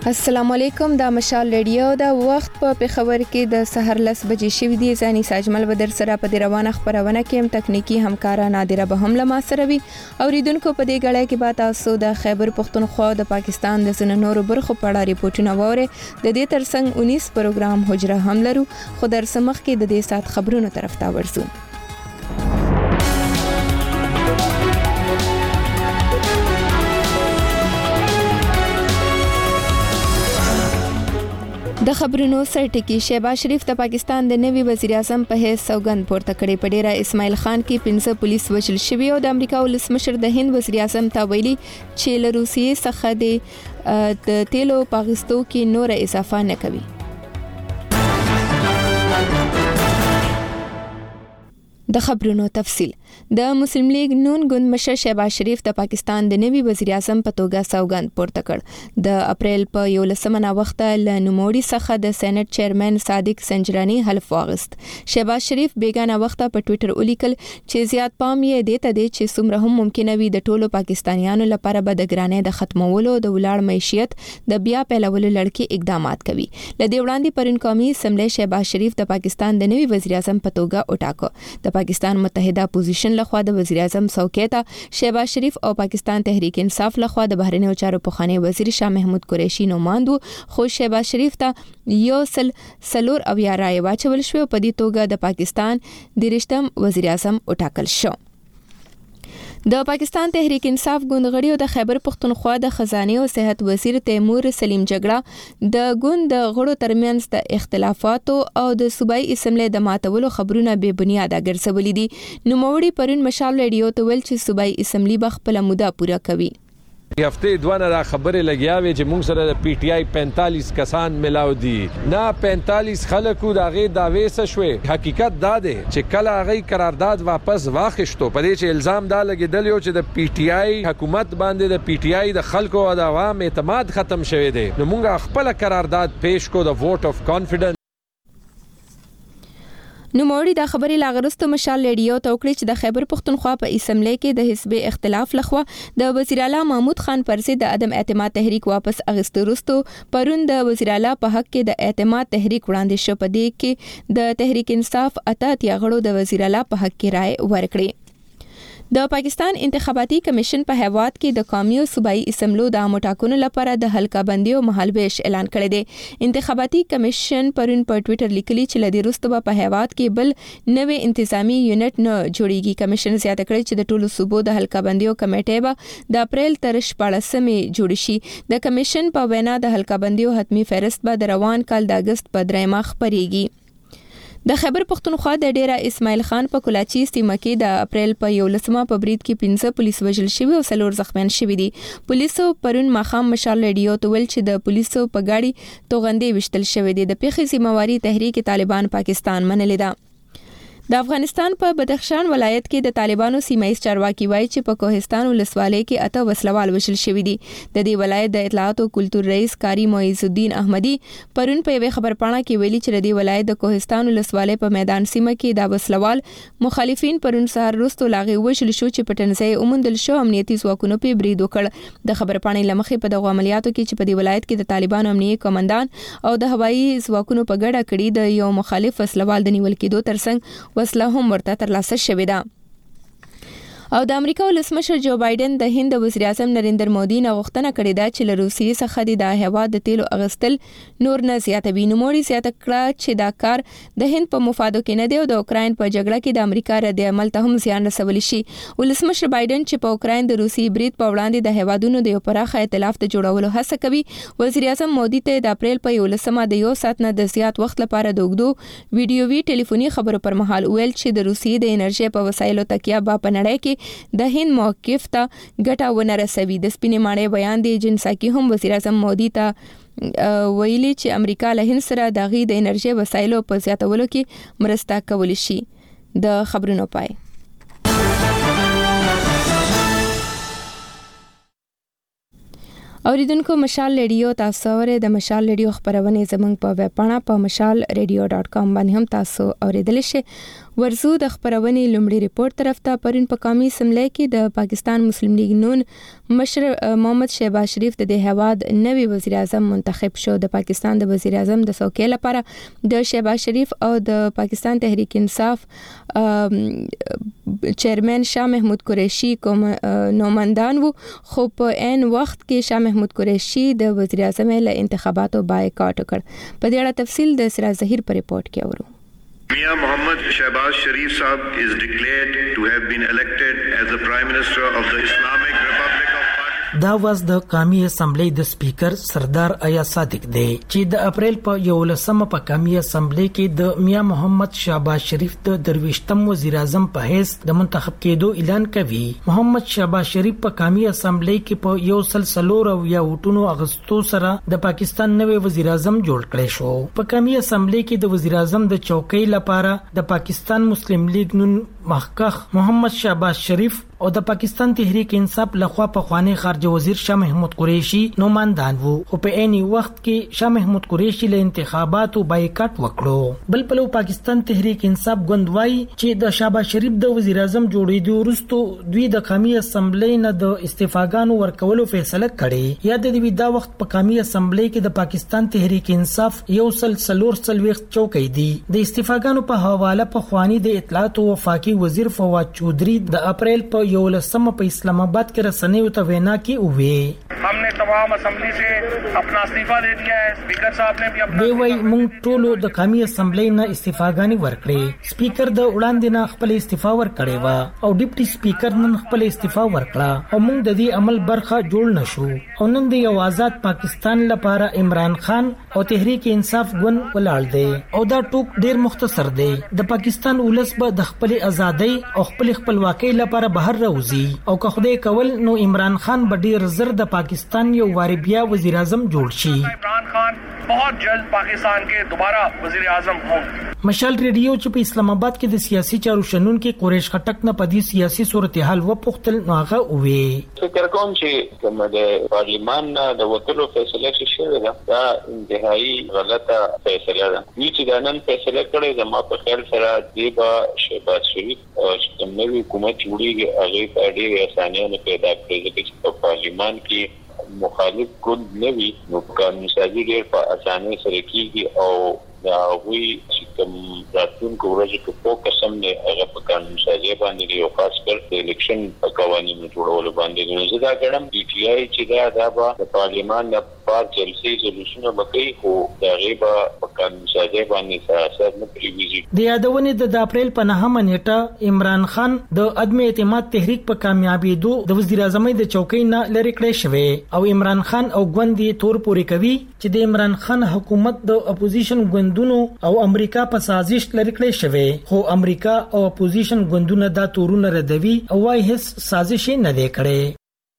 السلام علیکم، دا مشال ریډیو دا وخت په پیښور کې د سحر 10 بجې شوې دي. ځاني ساجمل بدر سره په روانه خبرونه کې تکنیکی همکارا نادره به هم لما سره وي. اوریدونکو په دې غړې کې به تاسو د خیبر پختونخوا د پاکستان د سننورو برخو په اړه ریپورتونه ووري. د دې ترڅنګ 19 پروګرام حجره هم لرو، خو در سمخ کې د دې سات خبرونو طرف ته ورسو. د خبرونو سرټکی شهباز شریف د پاکستان د نوي وزیر اعظم په حیث سوګند پورته کړي. په ډیره اسماعیل خان کې 15 پولیس وژل شوي او د امریکا ولسمشر د هند وزیر اعظم ته ویلي چې له روسیې څخه د تیلو پاغستو کې نور اضافه نه کوي. د خبرونو تفصیل. د مسلم لیگ نون ګوند مشر شهباز شریف د پاکستان د نوي وزیر اعظم په توګه سوګند پورته کړ. د اپریل په 11 وخت له نوموړي څخه د سېنات چیرمن صادق سنجرانی حلف واغست. شهباز شریف بیگانه وخت په ټوئیټر ولیکل چې زیات پام یې دیته دی چې څومره هم ممکنه وي د ټولو پاکستانیانو لپاره به د ګرانۍ د ختمولو د ولاړ معیشت د بیا پیلولو لړۍ اقدامات کوي. لدې وړاندې پرون قومي اسمبلی شهباز شریف د پاکستان د نوي وزیر اعظم په توګه وټاکو. د پاکستان متحده اپوزیشن لخوا د وزیر اعظم څوکۍ ته شهباز شریف او پاکستان تحریک انصاف لخوا د بهرنیو چارو پخوانی وزیر شاه محمود قریشي نوماندو، خو شهباز شریف ته یو سلور او یا رای واچول شو. په دې توګه د پاکستان د رښتم وزیر اعظم وټاکل شو. د پاکستان تحریک انصاف ګوند غړي او د خیبر پختونخوا د خزانه او صحت وزیر تیمور سلیم جګړه د ګوند د غړو ترمنځ د اختلافاتو او د صوبایي اسمبلی د ماتولو خبرونه بې بنیاده ګرځولې دي. نوموړي پرون مشال ریډیو ته ویل چې صوبایي اسمبلی به خپل موده پوره کوي. هفته دوانه را خبره لګیاوي چې موږ سره د پی ټی آی 45 کسان ملاو دي. نه 45 خلکو د هغه داوی څه شوي. حقیقت دا دی چې کله هغه قرارداد واپس واخیشتو په دې چې الزام دا لګیدل یو چې د پی ټی آی حکومت باندې د پی ټی آی د خلکو او د عوام اعتماد ختم شوی دی. نو موږ خپل قرارداد پیش کو د ووټ اف کانفیډنس. نوموړي د خبرې لاغرستو مشال ریډیو ته وکړي چې د خیبر پختونخوا په اسمبلی کې د حزب اختلاف لخوا د وزیر اعلی محمود خان پر ضد د عدم اعتماد تحریک واپس اخیستو وروسته پرون د وزیر اعلی په حق کې د اعتماد تحریک وړاندې شو. په دې کې د تحریک انصاف اتیا غړو د وزیر اعلی په حق کې رائے ورکړي. د پاکستان انتخاباتي کمیشن په هیواد کې د قومي او صوبایي اسمبلو د مټاکنو لپاره د حلقه بندي او مهالویش اعلان کړی دی. انتخاباتي کمیشن پرون په ټوئیټر لیکلي چې لدی وروسته په هیواد کې بل نوې انتظامی یونټ نه جوړیږي. کمیشن زیاته کړی چې د ټولو صوبو د حلقه بندي او کمیټې به د اپریل تر 14 جوړ شي. د کمیشن په وینا د حلقه بندي او حتمی فهرست به د روان کال د اگست په 3 خبريږي. د خیبر پختونخوا د ډیره اسماعیل خان په کولاچی سیمه کې د اپریل په 11 په برید کې 15 پولیس وژل شوي او 4 زخمیان شوي دي. پولیسو پرون ماخام مشال ریډیو ته ویل چې د پولیسو په گاډي توغندې وشتل شوې دي. د پیښې ذمہواری تحریک طالبان پاکستان منلې ده. د افغانستان په بدخشان ولایت کې د طالبانو سیمایي چارواکي وایي چې په کوهستان ولسوالۍ کې 8 وسلوال وژل شوي دي. د دې ولایت د اطلاعات او کلتور رئیس قاری معیز الدین احمدي پرون په یوه خبرپاڼه کې ویلي چې د دې ولایت د کوهستان ولسوالۍ په میدان سیمه کې د وسلوال مخالفین پرون سهار وروسته لاغي وژل شو چې په ټنځای اومندل شو. امنیتي ځواکونو په برید وکړ. د خبرپاڼې لمخې په دغه عملیاتو کې چې په دې ولایت کې د طالبانو امنیتي کمانډان او د هوایي ځواکونو په ګډه کړي د یو مخالف وسلوال د نیول کېدو ترڅنګ وسله هم ورته ترلاسه شوې ده. او د امریکا ولسمشر جو بایدن د هند وزیر اعظم نریندر مودي نه غوښتنه کړې ده چې له روسیې څخه د هیواد د تیلو اغستل نور نه زیاتوي. نوموړي زیاته کړه چې دا کار د هند په مفادو کې نه دی او د اوکراین په جګړه کې د امریکا رد عمل ته هم زیان رسولی شي. ولسمشر بایدن چې په اوکراین د روسي برید په وړاندې د هیوادونو د یو پراخه ائتلاف ته جوړولو هڅه کوي. وزیر اعظم مودي ته د اپریل په 11 د یو ساعت نه د زیات وخت لپاره د اوږدو ویډیووي ټلیفوني خبرو پر مهال ویل چې د روسیې د انرژي په وسایلو تکیه په نړۍ کې د هند موقف ته ګټه ونه رسوي. د سپینې ماڼۍ بیان دی جنساکي هم وزیر اعظم مودي ته ویلي چې امریکا له هند سره د غي د انرژي وسایلو په زیاتولو کې مرسته کولی شي. د خبرونو پای. اوریدونکو مشال ریډیو تاسو اورئ د مشال ریډیو خبرونه زموږ په ویب پاڼه په mashalradio.com باندې هم تاسو اوریدل شئ. ورزو د خبرونه لومړی ریپورت طرف ته پرون په قومي اسمبلی کې د پاکستان مسلم لیگ نون مشر محمد شهباز شریف د هیواد نوی وزیر اعظم منتخب شو. د پاکستان د وزیر اعظم د څوکۍ لپاره د شهباز شریف او د پاکستان تحریک انصاف چیرمن شاه محمود قریشی کوم نوماندان وو، خو په عین وخت کې شاه محمود قریشی د وزیر اعظم له انتخاباتو بایکاټ کړ. په دې اړه تفصیل د سراج ظهیر په ریپورت کې اورو. Mia Mohammad Shehbaz Sharif Sahab is declared to have been elected as the Prime Minister of the Islamic Republic of Pakistan. دا واز د قومي اسمبلی د سپیکر سردار ایا صادق دی چې د اپریل په 11 په قومي اسمبلی کې د میا محمد شهباز شریف د درویشتم وزیر اعظم په حیث د منتخب کېدو اعلان کوي. محمد شهباز شریف په قومي اسمبلی کې په 140 ووټونو اغستو سره د پاکستان نوی وزیر اعظم جوړ کړی شو. په قومي اسمبلی کې د وزیر اعظم د چوکۍ لپاره د پاکستان مسلم لیگ نون مخکخ محمد شهباز شریف او د پاکستان تحریک انصاف لخوا په خوانی خارجه وزیر شاه محمود قریشی نوماندان وو، خو په عین وخت کې شاه محمود قریشی له انتخاباتو بایکاټ وکړو. بل پلو پاکستان تحریک انصاف غوندوي چې د شهباز شریف د وزیر اعظم جوړېدو وروسته دوی د قومي اسمبلی نه د استعفاګانو ورکولو فیصله کړې. یا د دې دا وخت په قومي اسمبلی کې د پاکستان تحریک انصاف 140 چوکۍ دي. د استعفاګانو په حواله په خوانی د اطلاعات او وفاقي وزیر فواد چودھری د اپریل په 11 په اسلام آباد کې رسنیو ته وینا کې وې हमने तमाम असेंबली से अपना इस्तीफा दे दिया है. स्पीकर साहब ने भी अपना دی وای مونږ ټولو د قومي اسمبلی نه استعفاګانی ورکړې. سپیکر د وړاندې نه خپل استعفا ورکړې و او ډیپټي سپیکر نن خپل استعفا ورکړه او مونږ د دې عمل برخه جوړ نشو او نن د یو آزاد پاکستان لپاره عمران خان او تحریک انصاف ګوند ولاړ دی او دا ټوک ډیر مختصر دی. د پاکستان ولس به د خپل ازادۍ او خپل خپلواکۍ لپاره بهر راوځي او که خدای کول نو عمران خان به ډیر زر د پاکستان یو واری بیا وزیر اعظم جوړ شي. عمران خان बहुत जल्द पाकिस्तान के दोबारा वजीर आजम होंगे. مشال ریډیو چې په اسلام آباد کې د سیاسي چارو شنن کې قریش خټک نه پدې سیاسي صورتحال و پختل نوغه وې. فکر کوم چې کومه د پارلیمان د وکړو فیصله شوه دا انتهایی غلطه فیصله ده. چې دا نن فیصله کړې ده ما په خیال سره دیبا شهباز شریف او نوې حکومت جوړیږي هغه په ډېر اسانه پیدا کړی چې په پارلیمان کې مخالف ګوند نوي نو قانون سازي ډېر په اسانه سره کیږي او دا وی چې کوم راتلونکو ورځو کې فوکس هم نه هغه په قانون سازي باندې یو خاص کر د الیکشن په قوانینو جوړولو باندې نو زه دا ګڼم چې چې دا به پارلیمان د پات جلسې ریزولوشن وکړي خو دا غیبه په قانون سازي باندې اثر نه پریويږي. د یادونه د اپریل په 9 نیټه عمران خان د عدم اعتماد تحریک په کامیابیدو د وزیر اعظم د چوکۍ نه لری کړی شوی او عمران خان او ګوندې تور پوري کوي چې د عمران خان حکومت د اپوزیشن ګوندونو او امریکا په سازش لری کړی شوی خو امریکا او اپوزیشن ګوندونه دا تورونه ردوي او وايي هیڅ سازش نه دی کړی.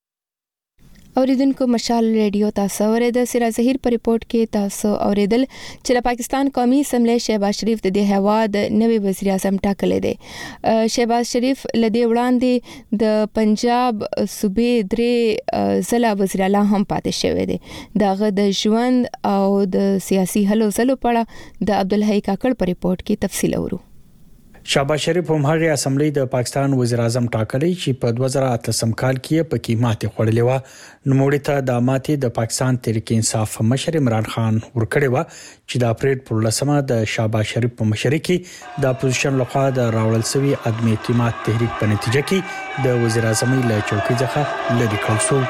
اوریدونکو مشال ریډیو تاسو اورید سراج ظهیر په ریپورت کې تاسو اوریدل چې د پاکستان قومي اسمبلی شهباز شریف د هیواد نوی وزیر اعظم ټاکلی دی. شهباز شریف لدی وړاندې د پنجاب صوبې درې ضلع وزیر اعلی هم پاتې شوی دی. دغه د ژوند او د سیاسي هلو ځلو په اړه د عبدالحی کاکړ په ریپورت کې تفصیل اورو. شهباز شریف هم هغه اسمبلی د پاکستان وزیر اعظم ټاکلی چې په 2018 کال کې په قیمت خړلې و نو موږ ته د ماتې د پاکستان تحریک انصاف مشر عمران خان ورکړی و چې د اپریل پر 10 د شهباز شریف په مشرۍ کې د اپوزیشن لخوا د راوړل شوی عدم اعتماد تحریک په نتیجه کې د وزیر اعظم له چوکۍ څخه لری کړل شو.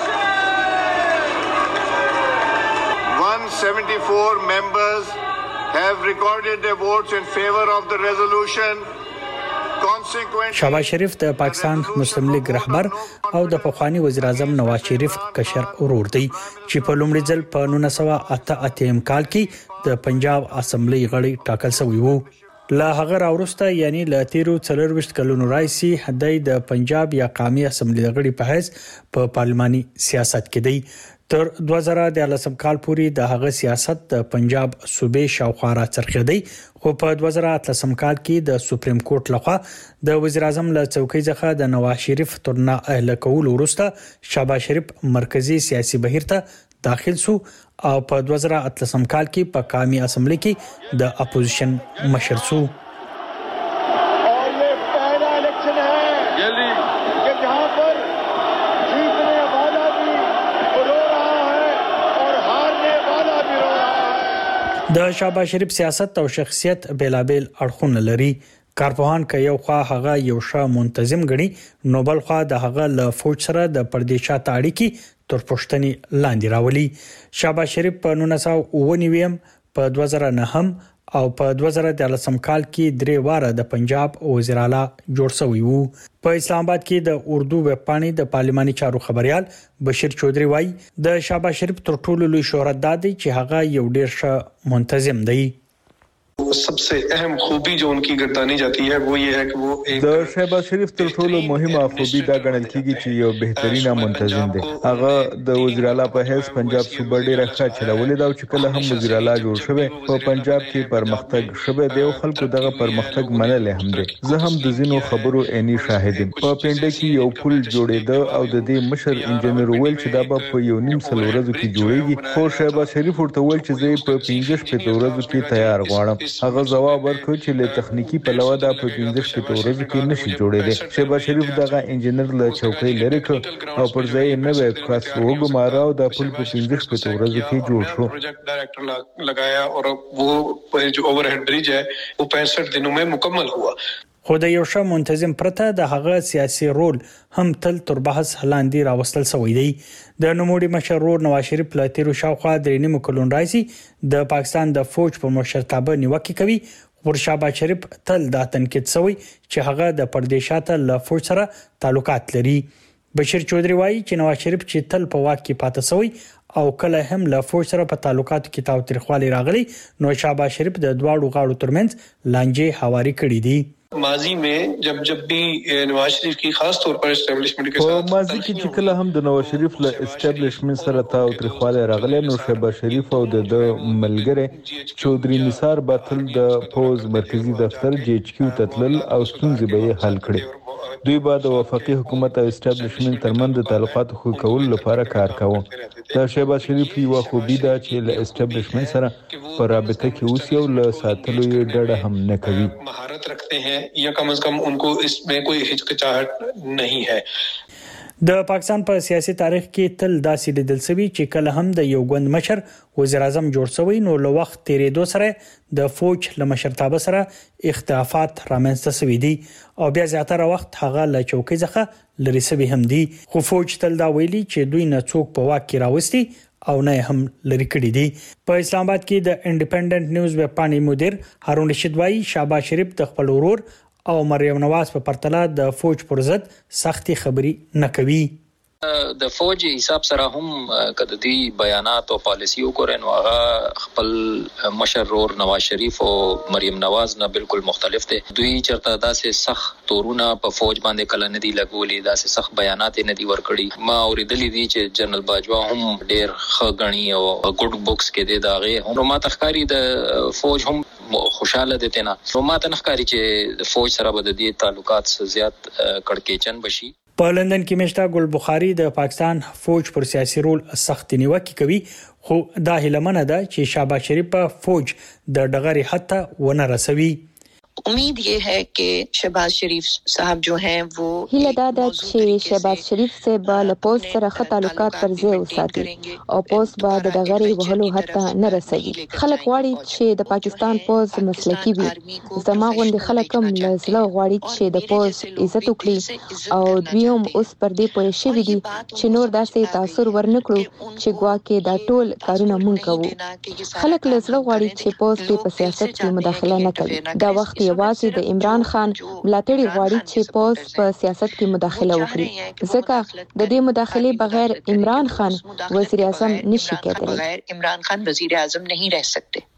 174 members have recorded their votes in favor of the resolution. شهباز شریف د پاکستان مسلم لیگ رهبر او د پخوانی وزیر اعظم نواز شریف کشر ورور دی چې په لومړي ځل په 1988 کال کې د پنجاب اسمبلی غړي ټاکل شوی وو. لا هغه راورسته یعنی ل 13 کلونو راځي د پنجاب یا قومي اسمبلی غړي په حیث په پارلماني سیاست کې دی. تر 2013 کال پورې د هغه سیاست د پنجاب صوبې شاوخوا را څرخېدی، خو په 2013 کال کې د سپریم کورټ لخوا د وزیر اعظم له څوکۍ څخه د نواز شریف ترنا اهل کول وروسته شهباز شریف مرکزی سیاسي بهیر ته داخل شو او په 2013 کال کې په قومي اسمبلی کې د اپوزیشن مشر شو. د شهباز شریف سیاست او شخصیت بیلابل اړخونه لري. کارپوهان که یو خوا هغه یو ښه منتظم غني، نو بل خوا د هغه له فوج سره د پردیشات اړیکې تر پوښتنې لاندې راولي. شهباز شریف په 1999 په 2009 او په 2013 کال کې 3 واره د پنجاب وزیر اعلی جوړ شوی وو. په اسلام آباد کې د اردو ویب پاڼې د پارلماني چارو خبريال بشیر چودري وایي د شهباز شریف تر ټولو لوی شهرت دی چې هغه یو ډیر ښه منتظم دی. सबसे अहम खूबी जो उनकी गर्दानी जाती है वो ये है कि वो एक د شهباز شریف تر ټولو مهمه خوبي دا ګڼل کیږي چې یو بهترینه منتظم دی. هغه د وزیر اعلی په حیث پنجاب صوبه ډیره ښه چلولې دا چې کله هم وزیر اعلی جوړ شوی په پنجاب کې پرمختګ شوی دی او خلکو دغه پرمختګ منل هم دی. زه هم د زینو خبرو عیني شاهد یم. په پنده کې یو پل جوړېده او د دې مشر انجنیر ویل چې دا په یو نیم سل ورځو کې جوړیږي، خو شهباز شریف ورته ویل چې زه په 15 ورځو کې تیار غواړم. هغه جواب ورکړ چې له تخنیکی په لور د 15 ورځو کې نشي جوړېدل. شهباز شریف دغه انجنیر له چوکۍ لري کړ او پر ځای نه وکړ وګمارا او د پل په 15 ورځو کې جوړ شو. प्रोजेक्ट डायरेक्टर लगाया और वो जो ओवरहेड ब्रिज है वो 65 दिनों में मुकम्मल हुआ. خو د یو ښه منتظم پرته د هغه سیاسي رول هم تل تر بحث لاندې راوستل شوی دی. د نوموړي مشر رول نواز شریف له تیرو شاوخوا 3 کلون راځي د پاکستان د فوج په مشرتابه نیوکه کوي. ورشهباز شریف تل دا تنقید شوی چې هغه د پردیشات له فوج سره تعلقات لري. بشیر چودري وایي چې نواز شریف چې تل په واک کې پاتې شوی او کله هم له فوج سره په تعلقاتو کې تاوتریخوالی راغلی، نو شهباز شریف د دواړو غاړو ترمنځ لانجې هواري کړې دي. माजी में जब भी नवाज शरीफ की खास तौर पर एस्टैब्लिशमेंट के साथ ماضی کې چې کله هم د نواز شریف له اسټابلیشمنت سره تاوتریخوالی راغلی، نو شهباز شریف او د ملګری چودري نثار باطل د فوز مرکزی دفتر جی ایچ کیو تتلل او ستونزې به حل کړي. دوی بعد وفاقي حکومت او اسټابلیشمنت ترمنځ د تعلقاتو ښه کولو لپاره کار کاوه. دا شهباز شریف یو خوبي ده چې له اسټابلیشمنت سره په رابطه کې اوسي او له ساتلو یې ډډه هم نه کوي. مهارت رکھتے ہیں یا کم از کم उनको इसमें कोई हिचकिचाहट नहीं है. د پاکستان په سیاسي تاریخ کې تل داسې لیدل شوی چې کله هم د یو ګوند مشر وزیر اعظم جوړ شوی، نو له وخت تیریدو سره د فوج له مشرتابه سره اختلافات رامنځته شوي دي او بیا زیاتره وخت هغه له چوکۍ څخه لري شوی هم دي. خو فوج تل دا ویلي چې دوی نه څوک په واک کې راوستي او نه هم لري کړی دي. په اسلام آباد کې د انډیپندنت نیوز ویب پاڼې مدیر هارون رشید وایي شهباز شریف د خپل ورور او مریم نواز په پرتله د فوج پر ضد سختي خبري نه کوي. د فوج حساب سره هم کده دي بیانات او پالیسی وګورئ نو هغه خپل مشر رور نواز شریف او مریم نواز نه بالکل مختلف دي. دوی چرته داسې سخت تورونه په فوج باندې کله نه دي لګولي، داسې سخت بیانات نه دي ورکړي. ما اوریدلې دي چې جنرال باجوا هم ډېر خغنی او ګډ بوکس کې دي داغه هم ما تخکاری د فوج هم خوشاله دي تنه. نو ما تنخکاری چې فوج سره بد دي تعلقات زیات کړکېچن بشي. په لندن کې مشتا ګل بخاری د پاکستان فوج پر سیاسي رول سخت نیوکه کوي، خو دا هیلمنه ده چې شهباز شریف په فوج د ډغري حتی ونه رسوي. امید ये है कि शहबाज शरीफ साहब जो हैं वो هله دا د شهباز شریف سے با پوسټ سره خط تعلقات پر ځای وساتي او پوسټ بعد د غری وهلو حتی نه رسېږي. خلک غواړي چې د پاکستان پوز مسلکی وي. زما غوندي خلک هم لزله غواړي چې د پوز عزت وکړي او دویم اوس پر دې پوه شي دي چې نور داسې تاثیر ورنکړو چې ګواکې دا ټول کارونه مونږ کوو. خلک لزله غواړي چې پوز په سیاست کې مداخله نه کوي. دا وخت یوازې د عمران خان ملاتړي غواړي چې پوز په سیاست کې مداخله وکړي، ځکه د دې مداخله بغیر عمران خان وزیر اعظم نشي کېدلی.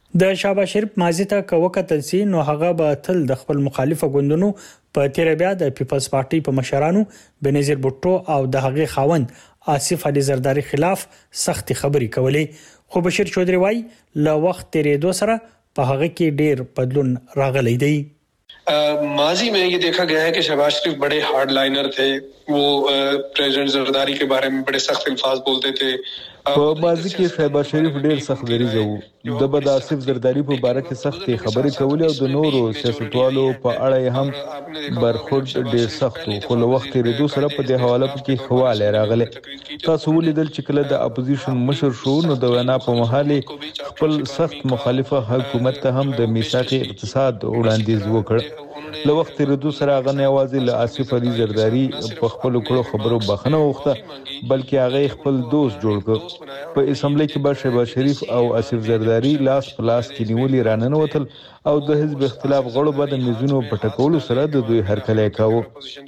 د شهباز شریف ماضي ته کوکتل سي نو هغه به تل د خپل مخالفه ګوندونو په تیر بیا د پیپلز پارټي په مشرانو بنظیر بوټو او د هغه خاوند آصف علي زرداری خلاف سخت خبري کولې خو بشیر چودري وای له وخت تیرېدو سره په هغه کې ډیر بدلون راغلی دی माजी में ये देखा गया है कि शहबाज शरीफ बड़े हार्ड लाइनर थे वो प्रेसिडेंट जरदारी के बारे में बड़े सख्त अल्फाज बोलते थे په ماضي کې شهباز شریف ډیر سخت دریځ وو د بد آصف زرداری په باره کې سخت خبرې کولې او د نورو سیاستوالو په اړه هم برخورد ډیر سخت وو خو له وخت لري سره په دې حواله کې خواله راغله تاسو ولیدل چې کله د اپوزیشن مشر شو نو د وینا په محاله خپل سخت مخالفه حکومت ته هم د میثاق اقتصاد وړاندیز وکړ له وخت لري سره هغه نه یوازې له آصف علي زرداری په خپل کړو خبرو بخنه وخته بلکې هغه خپل دوست جوړ کړ په اسمبلی کې به شهباز شریف او آصف زرداری لاس پلاس کې نیولې رانن وتل او د حزب اختلاف غړو به د میزونو پټکولو سره د دوی هرکلی کاوه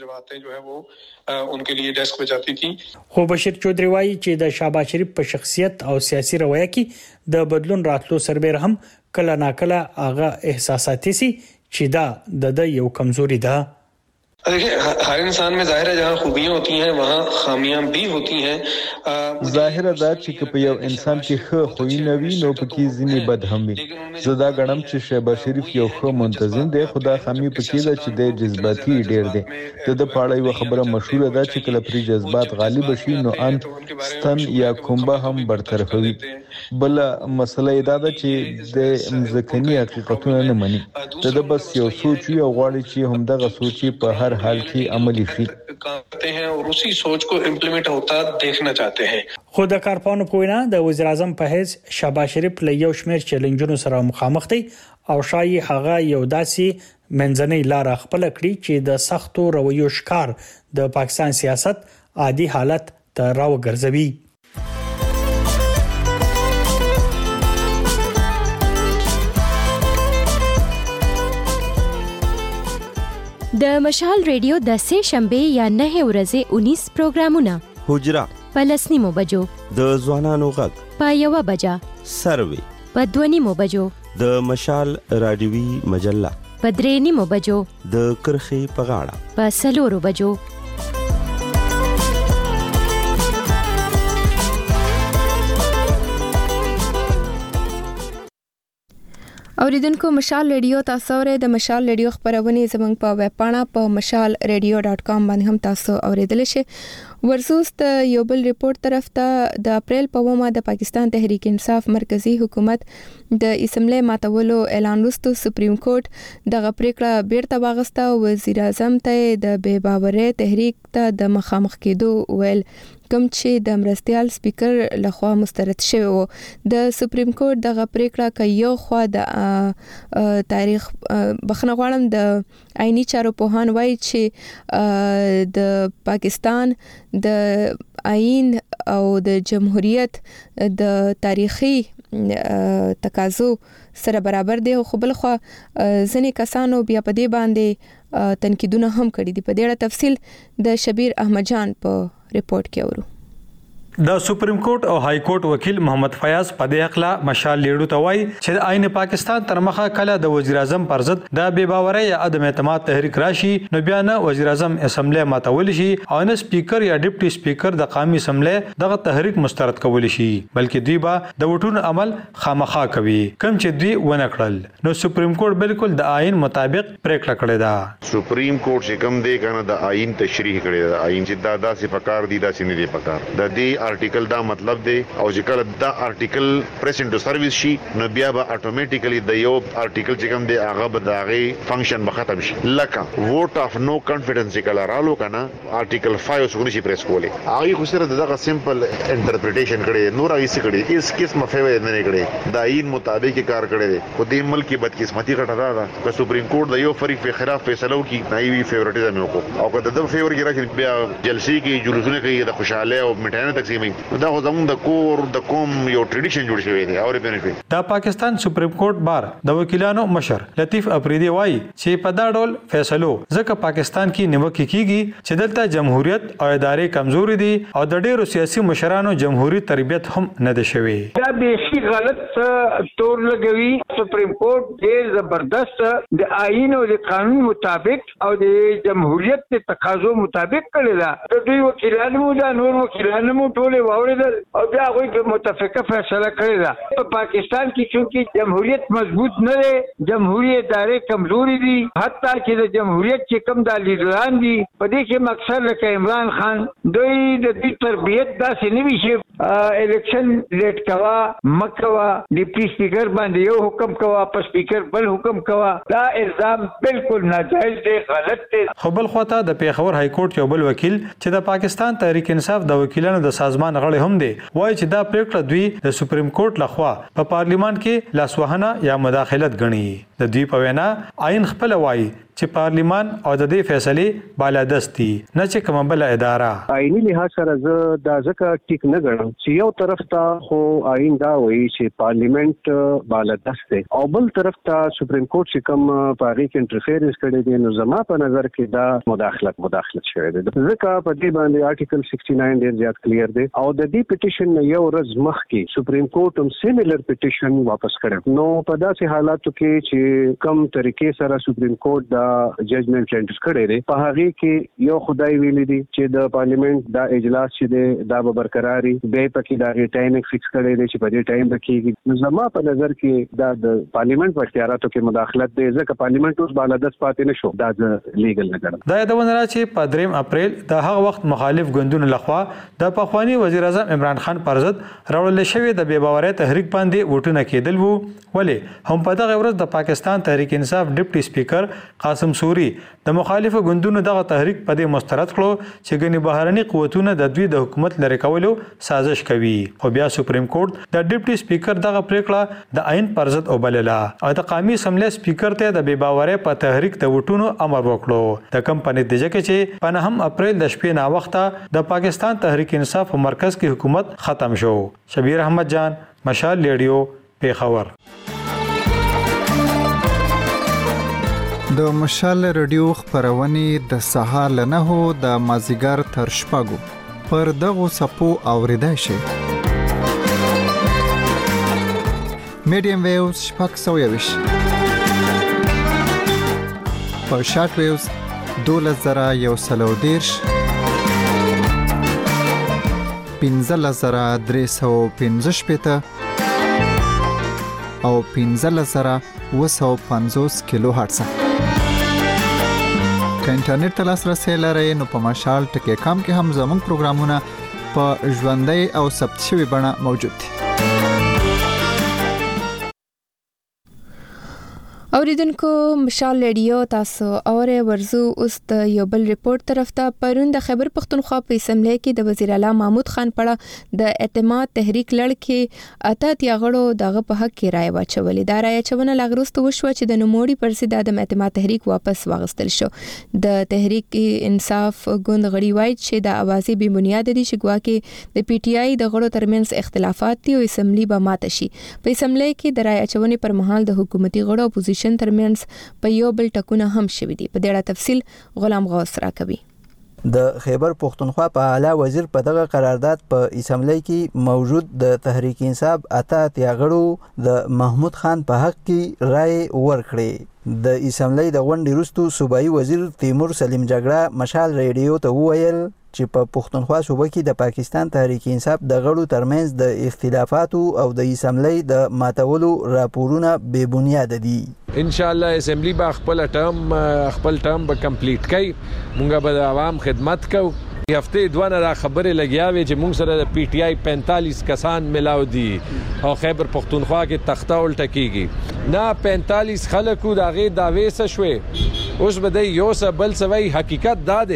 उनके लिए डेस्क पे जाती थी خو بشیر چودري وایي چې د شهباز شریف په شخصیت او سیاسي رویه کې د بدلون راتلو سربېره هم کله ناکله هغه احساساتي سي چې دا د یو کمزوري ده देखिए हर इंसान में जाहिर है जहाँ खूबियां होती हैं वहाँ खामियां भी होती हैं ظاهر ده چې په یو انسان کې ښه خوینه وي نو پکې ځینې بد هم وي زدا غنم چې شهباز شریف یو ښه منتظم دی خدا خامي پکې ده چې د جذباتي ډیر دی د پاړای و خبره مشهوره ده چې کله پری جذبات غالب شي نو ان ستن یا کومبه هم برطرفوي بل مسله دا ده چې د مزکنی حقیقتونه نه مني د بس یو سوچ یو غواړي چې هم دغه سوچي په هر حال کې عملی شي करते हैं और उसी सोच को इम्प्लीमेंट होता देखना चाहते हैं خو د کارپانو په وینا د وزیر اعظم په حیث شهباز شریف له یو شمېر چیلنجونو سره مخامخ دی او شایي هغه یو داسې منځنۍ لار خپل کړی چې د سختو رویو شکار د پاکستان سیاست عادي حالت ته راوګرځوي د مشال ریډیو د سه شنبه یا 9 ورځې 19 پروګرامونه حجرا پلسنیمو بجو د ځوانانو غږ په 1 بجا سروي په 2 بجو د مشال رادیوي مجله په 3 بجو د کرخي په غاړه په 4 بجو اوریدونکو مشال ریډیو تاسو ورې د مشال ریډیو خبرونه زمنګ په ویب پاڼه په mashalradio.com باندې هم تاسو اوریدل شئ ورسوس د یو بل ریپورت طرف ته د اپریل په ومه د پاکستان تحریک انصاف مرکزی حکومت د اسمبلی ماتولو اعلان وروسته سپریم کورټ دغه پریکړه بیرته واغسته وزیر اعظم ته د بې باورۍ تحریک ته د مخامخ کېدو ویل کوم چې د مرستيال سپیکر لخوا مسترد شوی وو د سپریم کورټ دغه پریکړه کوي یو خو د تاریخ بخنه غواړم د آئینی چارو پوهان وایي چې د پاکستان د آئین او د جمهوریت د تاریخي تقاضو سره برابر دی خو بل خو ځنې کسانو بیا په دې باندې تنقیدونه هم کړي دي په دې اړه تفصیل د شبیر احمد جان په ریپورت کې اورو د سپریم کورټ او های کورټ وکیل محمد فیاض په دې اخلا مشال لیډو ته وایي چې د آئین پاکستان تر مخه کله د وزیر اعظم پر ضد د بې باورۍ یا عدم اعتماد تحریک راشي نو بیا نه وزیر اعظم اسمبلی ماتول شي او نه سپیکر یا ډیپټي سپیکر د قومي اسمبلی دغه تحریک مسترد کول شي بلکې دوی به د وټونو عمل خامخا کوي کوم چې دوی ونه کړل نو سپریم کورټ بالکل د آئین مطابق پریکړه کړې ده سپریم کورټ چې کوم دی کنه د آئین تشریح کړی دا آئین چې دا داسې پکار دي داسې نه دي پکار د دې آرټیکل دا مطلب دی او چې کله دا آرټیکل پریسنټ سرویس شي نو بیا به اتوماتیکلی د یو آرټیکل چې کوم دی هغه به د هغه فنکشن به ختم شي لکه ووټ اف نو کانفیډنس چې کله رالو کنه آرټیکل 5 څنګه شي پریس کولی هغه خو سره دغه سمپل انټرپریټیشن کړي نور هغه څه کړي اس قسم فیوډ نه کړي د آئین مطابق کار کړي دي خو د ملک بدقسمتي غټه ده چې سپریم کورټ د یو فریق په خلاف فیصله وکړي نایوي فیورټیزم وکړو او کله د فیور کې راځي بیا جلسې کې جلوسونه کوي د خوشاله او مټانه تک تقسیمي دا خو زموږ د کور د قوم یو ټریډیشن جوړ شوی دی او ریپنشوي. د پاکستان سپریم کورټ بار د وکیلانو مشر لطیف افریدی وایي چې په دا ډول فیصلو ځکه پاکستان کې نیوکه کیږي چې دلته جمهوریت او ادارې کمزوري دي او د ډیرو سیاسي مشرانو جمهوریت تربیت هم نه ده شوی. دا بیخي غلط تور لګوي. سپریم کورټ ډېر زبردست د آئین او د قانون مطابق او د جمهوریت د تقاضو مطابق کړی دا. د دوی وکیلانو دا نور وکیلانو ټول واوریدل او بیا هغوی متفقه فیصله کړې ده. په پاکستان کې چونکې جمهوریت مضبوط نه دی، جمهوری ادارې کمزوري دي، حتی چې د جمهوریت چې کوم د لیډران دي په دې کې مقصد لکه عمران خان دوی د دې تربیت داسې نه وي چې الیکشن لیټ کوا مکوا ډیپټي سپیکر باندې یو حکم کوا په سپیکر بل حکم کوا. دا الزام بالکل ناجایز دی، غلط دی. خو بل خواته د پیښور های کورټ یو بل وکیل چې د پاکستان تحریک انصاف د وکیلانو د سازمان غړی هم دی وایي چې دا پریکړه دوی د سپریم کورټ لخوا په پارلیمان کې لاسوهنه یا مداخلت ګڼي. د دوی په وینا آئین خپل وایي چې پارلیمان او د دې فیصلې بالادست دي نه چې کومه بل اداره. آئینی لحاظ سره زه دا ځکه ټیک نه ګڼم چې یو طرف ته خو آئین دا وایي چې پارلیمنت بالادست دی او بل طرف ته سپریم کورټ چې کوم په هغې کې انټرفیرنس کړی دی نو زما په نظر کې دا مداخلت شوی دی. ځکه په دې باندې آرټیکل 69 ډېر زیات کلیر دی او د دې پټیشن نه یو ورځ مخکې سپریم کورټ هم سیملر پټیشن واپس کړی. نو په داسې حالاتو کې چې کوم طریقې سره سپریم کورټ ججمنټ رینډر کړی دی په هغې کې یو خدای ویلي دي چې د پارلیمنت دا اجلاس چې دی دا به برقراري بیا پکې د هغې ټایمینګ فکس کړی دی چې په دې ټایم به کېږي. نو زما په نظر کې دا د پارلیمنت په اختیاراتو کې مداخلت دی ځکه پارلیمنت اوس بالادست پاتې نه شو. دا د لیګل نه ګڼم. دا یادونه را چې په 3 اپریل د هغه وخت مخالف ګوندونو لخوا د پخوانی وزیر اعظم عمران خان پر ضد راوړل شوی د بې باورۍ تحریک باندې ووټونه کېدل وو. ولې هم په دغه ورځ د پاکستان تحریک انصاف ډیپټي سپیکر قاسم سوري د مخالفو ګوندونو دغه تحریک په دې مسترد کړو چې ګنې بهرني قوتونه د دوی د حکومت لري کولو سازش کوي. خو بیا سپریم کورټ د ډیپټي سپیکر دغه پریکړه د آئین پر ضد وبلله او د قومي اسمبلی سپیکر ته د بې باورۍ په تحریک د وټونو امر وکړو. د کم په نتیجه کې چې په 9 اپریل د شپې نا وخته د پاکستان تحریک انصاف په مرکز کې حکومت ختم شو. شبیر احمد جان، مشال ریډیو، پیښور. د مشال رادیو خبرونه د سهار له 9 د مازیګر تر شپږو پر دغو صفو اوریدای شي. میډیم ویوز شپږ 120 په شارټ ویوز 12130 15315 او 15750 کیلو هرتز. که انټرنیټ ته لاسرسی لرئ نو په مشال ټکی کام کې هم زموږ پروګرامونه په ژوندۍ او ثبت شوي بڼه موجود دي. اوریدونکو مشال ریډیو تاسو اورئ. ورزو اوس د یو بل ریپورت طرف ته. پرون د خیبر پختونخوا په اسمبلی کې د وزیر اعلی محمود خان پړه د اعتماد تحریک لړ کې اتیا غړو دغه په حق کې رائے واچولې. دا رائے چونه لاغروست وشو چې د نوموړي پر ضد د اعتماد تحریک واپس واغستل شو. د تحریک انصاف ګوند غړي وایي چې د اوازې بې بنیاد دي چې ګواکې د پی ټی آی د غړو ترمنځ اختلافات دي او اسمبلی به ماته شي. په اسمبلی کې د رائے چونې پر مهال د حکومتي غړو اپوزیشن ترمنځ په یو بل ټکونه هم شوي دي. په دې اړه تفصیل غلام غوث راکوي. د خیبر پختونخوا په اعلی وزیر په دغه قرارداد په اسمبلی کې موجود د تحریک انصاف اتیا غړو د محمود خان په حق کې رائے ورکړې. د اسمبلی د غونډې وروسته صوبایي وزیر تیمور سلیم جګړه مشال ریډیو ته وویل چې په پښتونخوا صوبه کې د پاکستان تحریک انصاف د غړو ترمنځ د اختلافاتو او د اسمبلی د ماتولو راپورونه بې بنیاد دي. ان شاء الله اسمبلی به خپل ټرم به کمپلیټ کړي. مونږ به د عوام خدمت کوو. هفته دوه را خبرې لګیاوي چې مونږ سره د پی ټی آی 45 کسان ملاو دي او خیبر پختونخوا کې تخته الټه کیږي. نه 45 خلکو دغه داوی څه شوي. اوس به د یو څه بل څه وای. حقیقت دا دی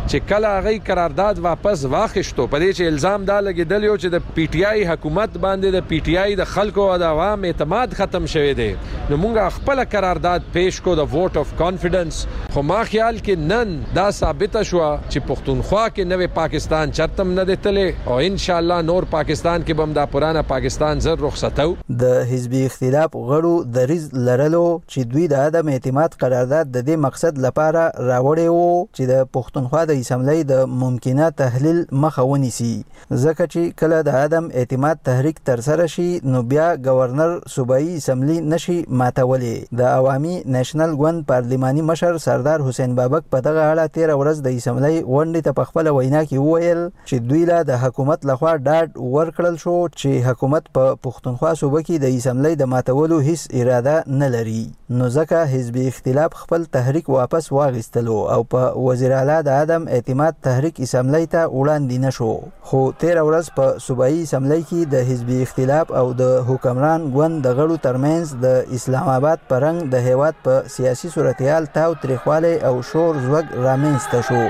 چې کله هغه قرارداد واپس واخیستو په دې چې الزام دا لګیدل یو چې د پی ټی آی حکومت باندې د پی ټی آی د خلکو او د عوام اعتماد ختم شوی دی نو موږ خپل قرارداد پیش کو د ووټ اف کانفیډنس خو ما خیال کې نن دا ثابت شو چې پښتونخوا کې نوې پاکستان چرتم نه دتلې او ان شاء الله نور پاکستان کې بم دا پرانا پاکستان زر رخصتو د حزبي اختلاف غړو دریز لرلو چې دوی د عدم اعتماد قرارداد د دې مقصد لپاره راوړی وو چې د پښتونخوا د اسمبلی د ممکنه تحلیل مخه ونیسي ځکه چې کله د عدم اعتماد تحریک تر سره شي نو بیا گورنر صوبایي اسمبلی نشي ماتولی د عوامي نېشنل ګوند پارلماني مشر سردار حسین بابک په دغه اړه 13 ورځ د اسمبلی غونډې ته په خپل وینا کې وویل چې دوی له د حکومت لخوا ډاډ ورکړل شو چې حکومت په پښتونخوا صوبه کې د اسمبلی د ماتولو هیڅ اراده نه لري نو ځکه حزبي اختلاف خپل تحریک واپس واغستلو او په وزیر اعلی د عدم اعتماد تحریک اسمبلی ته وړاندې نشو خو 13 ورځ په صوبایي اسمبلی کې د حزبي اختلاف او د حکمران ګوند د غړو ترمنځ د اسلام آباد پرنګ د هیواد په سیاسي صورتحال تاو تریخواله او شور زوګ رامنځته شو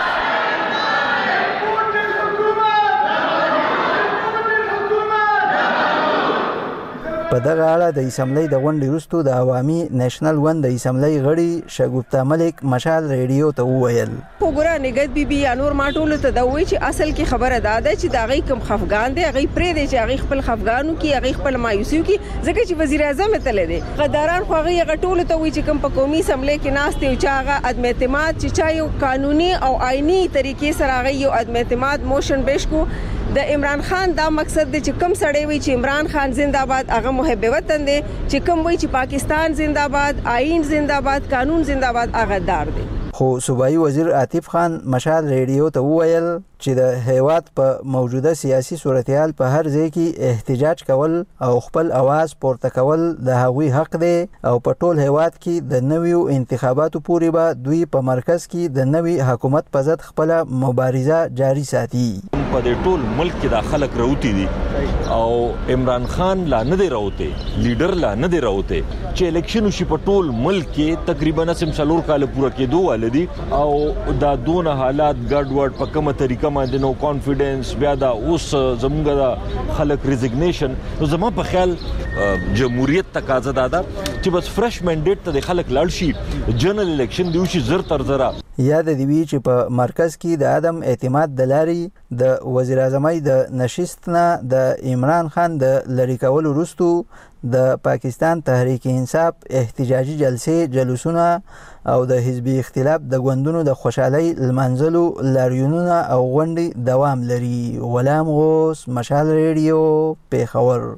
په دغه اړه د اسمبلی د غونډې وروسته د عوامي نېشنل ګوند د اسمبلی غړي شګوفتا ملک مشال ریډیو ته وویل وګوره نګد بیبي یا نور ماټول ته دا وایي چې اصل کې خبره ده چې دا غي کم خفغان دي غي پرې دي چې غي خپل خفغانو کې غي خپل مایوسیو کې ځکه چې وزیر اعظم ته لدی غداران خو غي غټول ته وایي چې کم په قومي اسمبلی کې ناشته او چاغه عدم اعتماد چې چا یو قانوني او آئینی طریقې سره غي یو عدم اعتماد موشن پیش کو د عمران خان دا مقصد دی چې کم سړی وي چې عمران خان زنده‌باد هغه محب وطن دی چې کم وي چې پاکستان زنده‌باد آئین زنده‌باد قانون زنده‌باد هغه دار دی خو صوبایي وزیر عاطف خان مشال ریډیو ته وویل چې د هیواد په موجوده سیاسي صورتحال په هر ځای کې احتجاج کول او خپل आवाज پورته کول د هغوی حق دی او په ټول هیواد کې د نویو انتخاباتو پورې به دوی په مرکز کې د نوي حکومت په ضد خپل مبارزه جاری ساتي په دې ټول ملک کې د خلک راوتی دي او عمران خان لا نه دی راوته لیډر لا نه دی راوته چې الیکشن وشي په ټول ملک کې تقریبا سم څلور کال پوره کېدو ولدي او دا دون حالات ګډوډ په کومه طریقه باندې نو کانفیډنس بیا دا اوس زموږ د خلک ریزګنیشن نو زما په خیال جمهوریت تقاضا ده چې بس فرش منډیټ ته د خلک لاړ شي جنرال الیکشن دی وشي زر تر زرا یاد دی وی چې په مرکز کې د عدم اعتماد د لاري د وزیر اعظمۍ د نشست نه د عمران خان د لری کولو وروسته د پاکستان تحریک انصاف احتجاجي جلسې جلوسونه او د حزبي اختلاف د ګوندونو د خوشحالۍ لمنځلو لاریونونه او غونډې دوام لري غلام غوث مشال ریډیو پیښور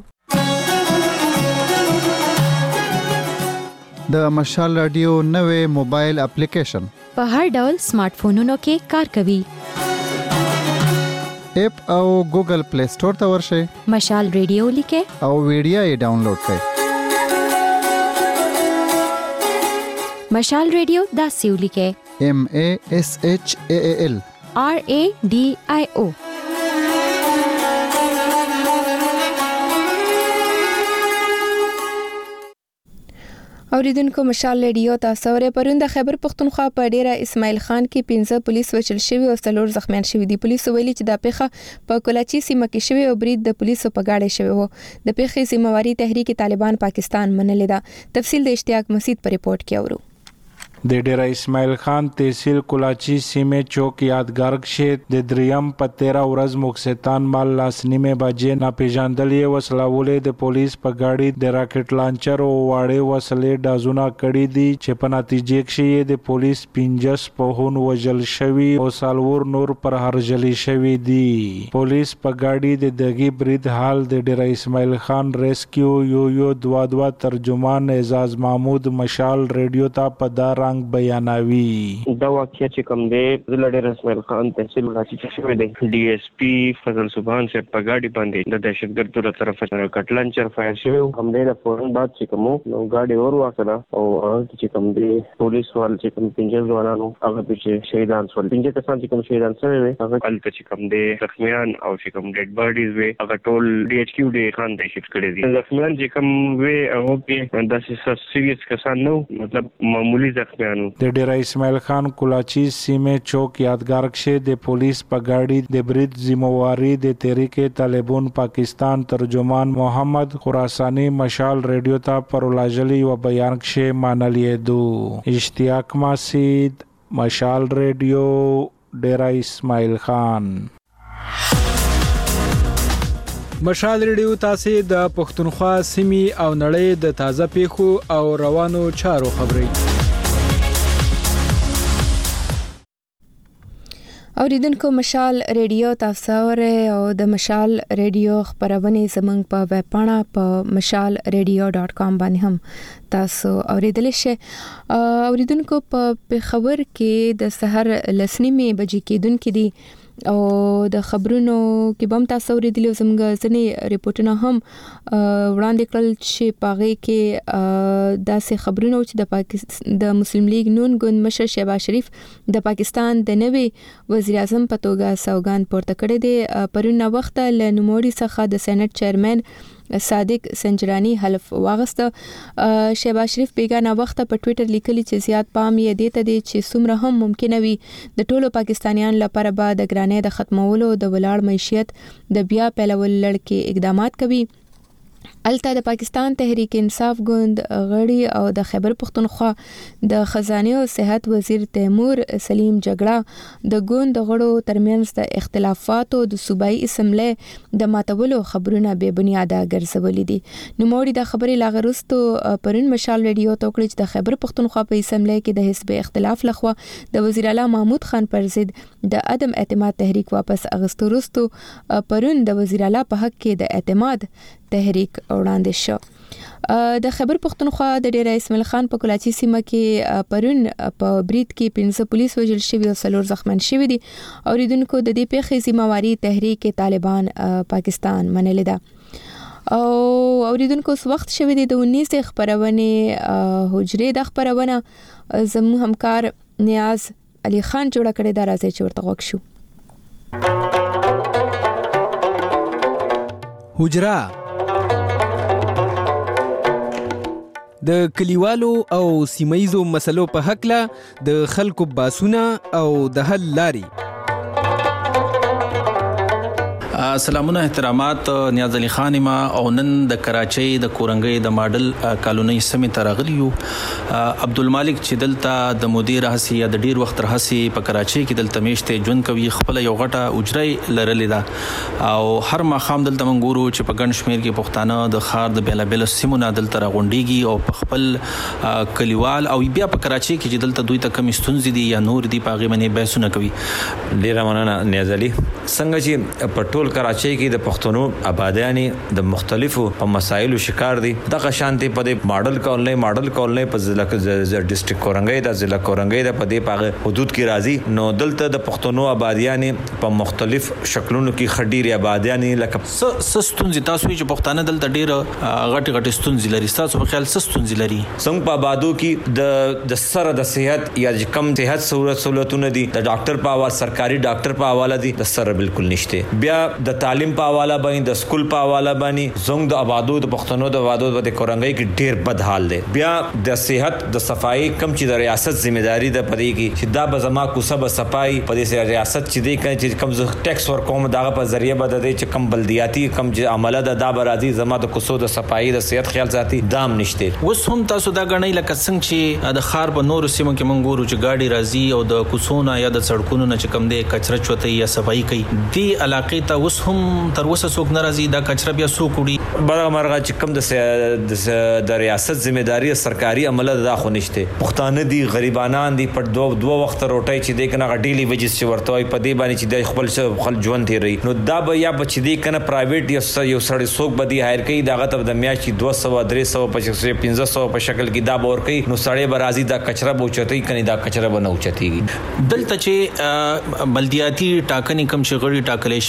د مشال رادیو نوې موبایل اپلیکیشن په هر ډول سمارټ فونونو کې کار کوي اپ او ګوګل پلی سٹور ته ورشئ مشال ریډیو لیکه او ویډیو یې ډاونلوډ کړئ مشال ریډیو دا سیو لیکه MASHAAL RADIO اوریدونکو مشال ریډیو تاسو ورې پروند خیبر پختونخوا په ډیره اسماعیل خان کې 15 پولیس وچل شوی او 3 زخمیان شوی دي پولیسو ویلي چې دا پیښه په کولاچی سیمه کې شوی او برید د پولیسو په گاډي شوی وو د پیښې ذمہواری تحریک طالبان پاکستان منلې ده تفصیل د اشتیاق مسعود په ریپورت کې اورو د ډیره اسماعیل خان تحصیل کولاچی سیمه چوک یادګار کې د دریم په 13 ورځ مکستان مال لاسنیمه بجې ناپېژاندلې وسلهولې د پولیس په گاډي د راکټ لانچر او واړې وسلې دازونه کړې دي چې په نتیجې کې د پولیس 15 په هون وجل شوی او سالور نور پر هرجلی شوی دي پولیس په گاډي د دغه برید حال د ډیره اسماعیل خان ریسکیو یو دوا ترجمان اعزاز محمود مشال ریډیو ته په دار بیانوي دا واقعیا چې کوم دی زلډر اسماعیل خان تحصیل کولاچی چې شوی دی ډي اس پی فضل سبحان سے په گاډي باندې د دهشتګردو تر طرفه کټلانچر فایر شوی هم دی د فورن بعد چې کوم نو گاډي اور واکړه او هغه چې کوم دی پولیس وال چې کوم 15 ځوانانو هغه چې شهیدان شول 15 کسان چې کوم شهیدان شوی وي هغه کله چې کوم دی زخمیان او چې کوم ډیډ باډیز وي هغه ټول ډي ایچ کیو ډي خان د شیفټ کړی دي زخمیان چې کوم وي هغه کې د سیریس کسان نو مطلب معمولی زخم بیانو. د ډیره اسماعیل خان کولاچی سیمه چوک یادګار کې د پولیس په گاډي د برید ذمہواری د تحریک طالبان پاکستان ترجمان محمد خراسانی مشال ریډیو ته پرولاجلی و بیان کې مانلې دو. اشتیاق ماسید مشال ریډیو ډیره اسماعیل خان. مشال ریډیو تاسو د پښتونخوا سیمې او نړۍ د تازه پیښو او روانو چارو خبري اوریدونکو مشال ریډیو تاسو او د مشال ریډیو خبرونه زمنګ په ویب پاڼه په mashalradio.com باندې هم تاسو اوریدل شئ. اوریدونکو په خبر کې د سحر لسنیمه بجې کېدونکې دي او د خبرونو کې بم تاسو ورېدلی زموږ ځنې ریپورتونه هم وړاندې کړل چې پاغې کې داسې خبرونه چې د مسلم لیگ نون ګوند مشر شهباز شریف د پاکستان د نوي وزیر اعظم په توګه سوګند پورته کړی دی. پرون وخت له نوموړي څخه د سېنات چیرمن صادق سنجرانی حلف واغسته. شهباز شریف بیگانه وخت په ټوئیټر لیکلی چې زیات پام یې دیته دي چې څومره هم ممکن وي د ټولو پاکستانیان لپاره به د ګرانۍ د ختمولو د ولاړ معیشت د بیا پیلول لړ اقدامات کوي. الته د پاکستان تحریک انصاف ګوند غړي او د خیبر پختونخوا د خزانه او صحت وزیر تیمور سلیم جګړه د ګوند غړو ترمنځ د اختلافاتو د صوبایي اسمبلی د ماتولو خبرونه به بنیاده ګرځولې دي. نو موري د خبرې لاغرستو پرون مشال ریډیو توکړي چې د خیبر پختونخوا په اسمبلی کې د حزب اختلاف لخوا د وزیر اعلی محمود خان پر ضد د عدم اعتماد تحریک واپس اغستو رستو پرون د وزیر اعلی په حق کې د اعتماد تحریک وړاندې شو. د خیبر پختونخوا د ډیره اسماعیل خان په کولاچی سیمه کې پرون په برید کې 15 پولیس وژل شوي او 4 زخمیان شوي دي. اوریدونکو د دې پیښې ذمہواری تحریک طالبان پاکستان منلې ده. او اوریدونکو اوس وخت شوی دی د 19 خبرونه حجره د خبرونه زمو همکار نیاز علي خان جوړ کړی دا راځي چې ورته وښو. حجره د کلیوالو او سیمایزو مسلو په حق له د خلکو باسونه او د حل لاري. سلامونه احترامات نیاز علي خان ما او نن د کراچۍ د کورنګۍ د ماډل کالونی سمې ترغلیو عبدالمالک چې دلته د مدیر هسي یا د ډیر وخت رهسي په کراچۍ کې دلته میشته جون کوي خپل یو غټه اجرای لرلې ده او هر مخام دلته منګورو چې په ګڼ شمیر کې پښتانه د خار د بیل بیل سیمونه دلته راغونډيږي او په خپل کلیوال او بیا په کراچۍ کې چې دلته دوی ته کم ستونزې دي یا نور دي پاغي باندې بحثونه کوي. ډیر مننه نیاز علي. څنګه چې په ټول کراچۍ کې د پښتنو آبادیانی د مختلفو مسایلو شکار دي دغه شانتي په د ماډل کولنۍ په ضلع ډیسټریکټ کورنګۍ د ضلع کورنګۍ د په دې پاغه حدود کې راځي. نو دلته د پښتنو آبادیانی په مختلف شکلونو کې خډيري آبادیانی لکه سستونځي تاسو چې پښتانه دلته ډیر غټ ستونزې لري تاسو په خیال سستونځي لري څنګه په آبادو کې د سره د صحت یا کم صحت سہولتونه دي د ډاکټر په حواله سرکاري ډاکټر په حواله دي د سره بالکل نشته. بیا د تعلیم په حواله باندې د سکول په حواله باندې زنګ د آبادو د پښتنو د آبادو د کورنګۍ کې ډیر بد حال دی. بیا د صحت د صفائی کم چې د ریاست ځمېداري د پدې کې چې دا به زما کوسه به صفائی په دې ریاست چې دی چې کم ټیکس ورکوم دغه په ذریعہ به د چې کم بلدیاتي کم عمله د برادي زما د کوسو د صفائی د صحت خیال ساتي دام نشته. اوس هم تاسو دا غنۍ لکه څنګه چې د خار په نور سیمو کې منګورو چې گاډي راځي او د کوسونه یا د سړکونو نه چې کم دی کچره چوتي یا صفائی کوي دی علاقې ته اوس هم تر اوسه څوک ناراضي دا کچره بیا څوک وړي برغه مرغه چې کم د ریاست ځمېداري سرکاري عمله دا خو نشته. پښتانه دي غریبانان دي په دوه وخت روټي چې د کنه غډيلي وجز چې ورته وي په دې باندې چې د خپل ژوند تیری نو دا به یا بچ دي کنه پرایویټ یو سړی څوک بدی هایر کوي داغه ته د میاشتې 200 300 500 په شکل کې دا بور کوي نو سړی به راضي دا کچره بوچتي کني دا کچره به نه اوچتيږي. دلته چې بلدیاتي ټاکنې کم شغړي ټاکلې شوی هغه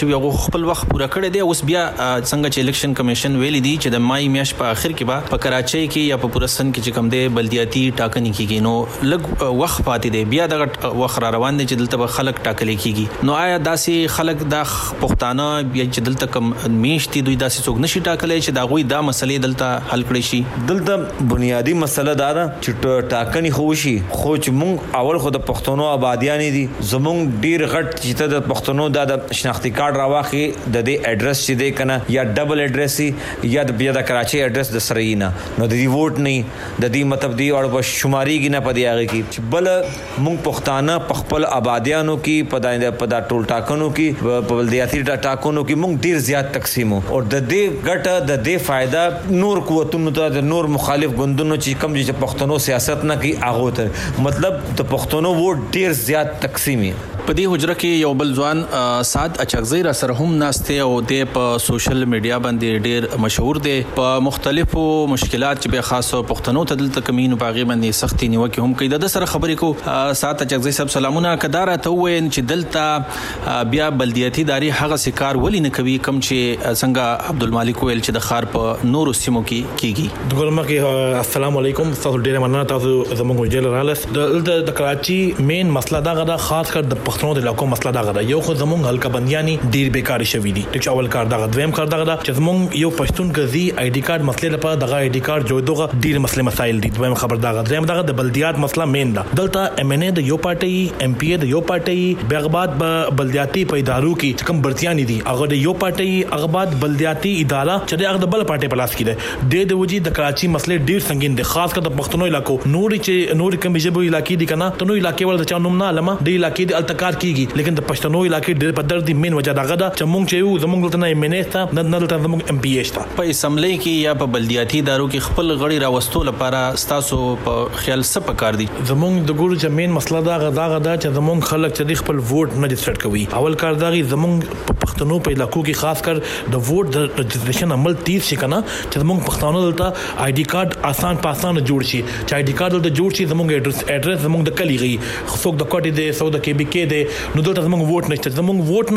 خپل وخت پوره کړی دی. اوس بیا څنګه چې الیکشن کمیشن ویلي دی چې د مای میاشت په اخر کې به په کراچۍ کې یا په پورستان کې چې کوم دی بلدیاتي ټاکنې کیږي، نو لږ وخت پاتې دی، بیا دغه وخت را روان دی چې دلته به خلک ټاکل کیږي. نو آیا داسې خلک د پښتانه بیا چې دلته کم میشتي دوی داسې څوک نشي ټاکلی چې دا غوي دا مسلې دلته حل کړي شي؟ دلته بنیادی مسله دا ده چې ټاکنې خو شي، خو چې مونږ اول خو د پښتنو آبادیان دي، زمونږ ډیر غټ چې د پښتنو د شناختی کارت راواخي د دې اډرس چې دی کنه یا ډبل اډرس یا د کراچۍ اډرس د سره نه، نو د دې ووټ نه د دې مطلب دی او په شماريږي نه پدې هغه کې بل مونږ پښتانه په خپل آبادیانو کې په دا ټول ټاکنو کې په بلدیاتي ټاکنو کې مونږ ډیر زیات تقسیمو او د دې ګټه د دې فائدہ نور قوتونو ته د نور مخالف ګوندونو چې کم چې پښتنو سیاست نه کوي هغه ته مطلب د پښتنو ووټ ډیر زیات تقسیمي. په دې حجره کې یو بل ځوان سعد اچغزی را سره هم ناشته او د په سوشل میډیا باندې ډیر مشهور دی په مختلفو مشکلات چې به خاصو پښتنو ته دلته کمینو باغې باندې سختي نیوکه هم کوي. د سره خبرې کو سعد اچغزی صاحب سلامونه کدار ته وین چې دلته بیا بلدیاتي داري هغه سکار ولې نه کوي کم چې څنګه عبدالمالک ویل چې د خار په نورو سیمو کې کیږي. دغه کې السلام علیکم تاسو ډیر مننه تاسو زموږ جیل رالس د کراچي مین مسله دا غدا خاص کر د پښتنو د علاقو مسله دا غدا یو خو زموږ حلقه بنديانی ډیر بیکاری شوې دي. ټیک اول کار دا دویم کار دا غدا چې زموږ یو پښتون غزي آی ډی کارت مسله لپاره دغه آی ډی کارت جوړدغه ډیر مسله مسایل دي. دویم خبر دا غدا دغه د بلدیات مسله مین ده. دلته ام ان ای د یو پارټي ام پی ای د یو پارټي بیغباد بلدیاتي په ادارو کې کم برتيانی دي هغه د یو پارټي اغباد بلدیاتي اداره چې هغه د بل پارټي په لاس کې ده. د وجې د کراچي مسله ډیر سنگین دي خاص کر د پښتنو علاقو نور کم جبو علاقې دي کنه ته نو علاقې ول د چا نوم نه علما د علاقې د التکار کیږي لیکن د پښتنو علاقې ډېر په درد دي. مین وجه دا غدا چې مونږ چې یو زمونږ دلته نه منېستا نه دلته زمونږ ام پی ایچ تا په اسمبلی کې یا په بلدیاتي ادارو کې خپل غړي راوستو لپاره ستاسو په خیال څه پکار دي؟ زمونږ د ګورو چې مین مسله دا غدا چې زمونږ خلک چې خپل ووټ نه رجسټر کوي. اول کار دا زمونږ په پښتنو په علاقو کې خاص کر د ووټ د رجسټریشن عمل تیز شي کنه چې زمونږ پښتنو دلته آی ډی کارت آسان جوړ شي چې آی ډی کارت دلته جوړ شي زمونږ اډرس زمونږ د کلی غي څوک د کوټي دی څوک د کې بي کې دی نو دلته زمونږ ووټ نشته زمونږ ووټ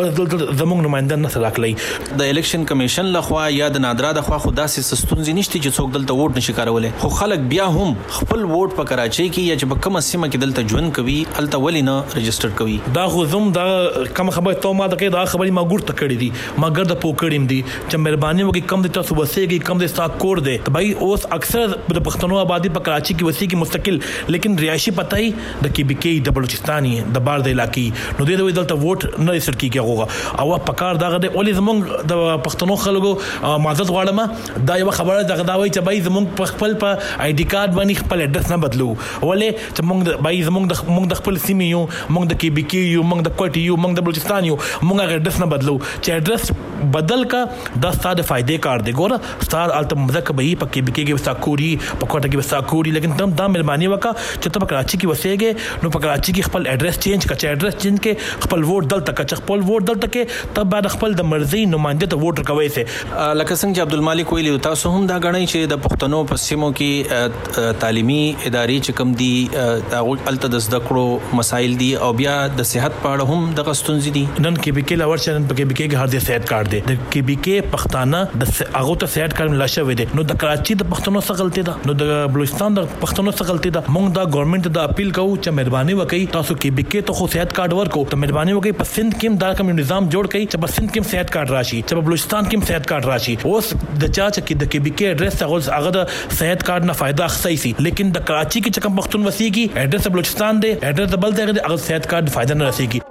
نه زمونږ نمائنده نه سره راکلي. د الیکشن کمیشن لخوا یا د نادرا د خوا خدا سي سستونځ نشته چې څوک دلته ووټ نشي کارولای خو خلک بیا هم خپل ووټ په کراچۍ کې یا چې په کومه سیمه کې دلته ژوند کوي الته ولې نه رجسټر کوي. دا خو زم دا کوم خبره ته ما ته دا خبري ما ګور تکړی دي ما ګر د پوکړیم دي چې مهرباني وکړئ کم د تاسو وسیږي کم د ستا کور دی بھائی اوس اکثر د پښتنو آبادی په کراچۍ کې وسیږي مستقل لیکن رهائشي پتاي د کې بي کې د بلوچستاني د بار د علاقې نو د دلته ووټ نه رجسټر کیږي هغه او پکار دغه د اولي زمونږ د پښتنو خلکو معزز غواړم دا یو خبره دغه دا وایي چې بھائی زمونږ خپل په آی ډی کارت باندې خپل اډرس نه بدلو ولې چې مونږ بھائی زمونږ د خپل سیمې یو مونږ د کې بي کې یو مونږ د کوټي یو مونږ د بلوچستان یو مونږ هغه اډرس نه بدلو چې اډرس بدل کا د ستاسو فائدې کار دی ګوره ستاسو الته مزه کوي په کې بي کې وستا کوری په کوټه کې وستا کوری لیکن تم دا مهرباني وکا چې ته په کراچۍ کې وسېږي نو په کراچۍ کې خپل اډرس چینج کا چې اډرس چینج کې خپل ووټ دلته کا چې خپل ووټ دلته کې تب بعد خپل د مرزي نمائنده ته ووټ کوي سي لکه څنګه چې عبدالمالک ویلی تاسو هم دا غنئ چې د پښتنو په سیمو کې تعلیمي ادارې چې کوم دي هغه الته د زده کړو مسایل دي او بیا د صحت په اړه هم د غستونځ دي. نن کې بي کې لاور چې نن په کې بي کې هر دې صحت کارت دی د کې بي کې پښتانه د هغه ته صحت کارت ملا شوی دی نو د کراچۍ د پښتنو څخه غلطي ده نو د بلوچستان د پښتنو څخه غلطي ده. مونږ دا ګورنمنت ته اپیل کوو چې مهرباني وکړي تاسو کې بي کې ته خو صحت کارت ورکو ته مهرباني وکړي په سند کې دا کوم نظام جوړ کړي چې په سند کې صحت کارت راشي چې په بلوچستان کې صحت کارت راشي اوس د چا چې د کې بي کې اډرس هغه د صحت کارت نه فائدہ اخسي سي لیکن د کراچۍ کې چې کوم پښتون وسیږي اډرس بلوچستان دی اډرس بل دی هغه صحت کارت فائدہ نه رسیږي.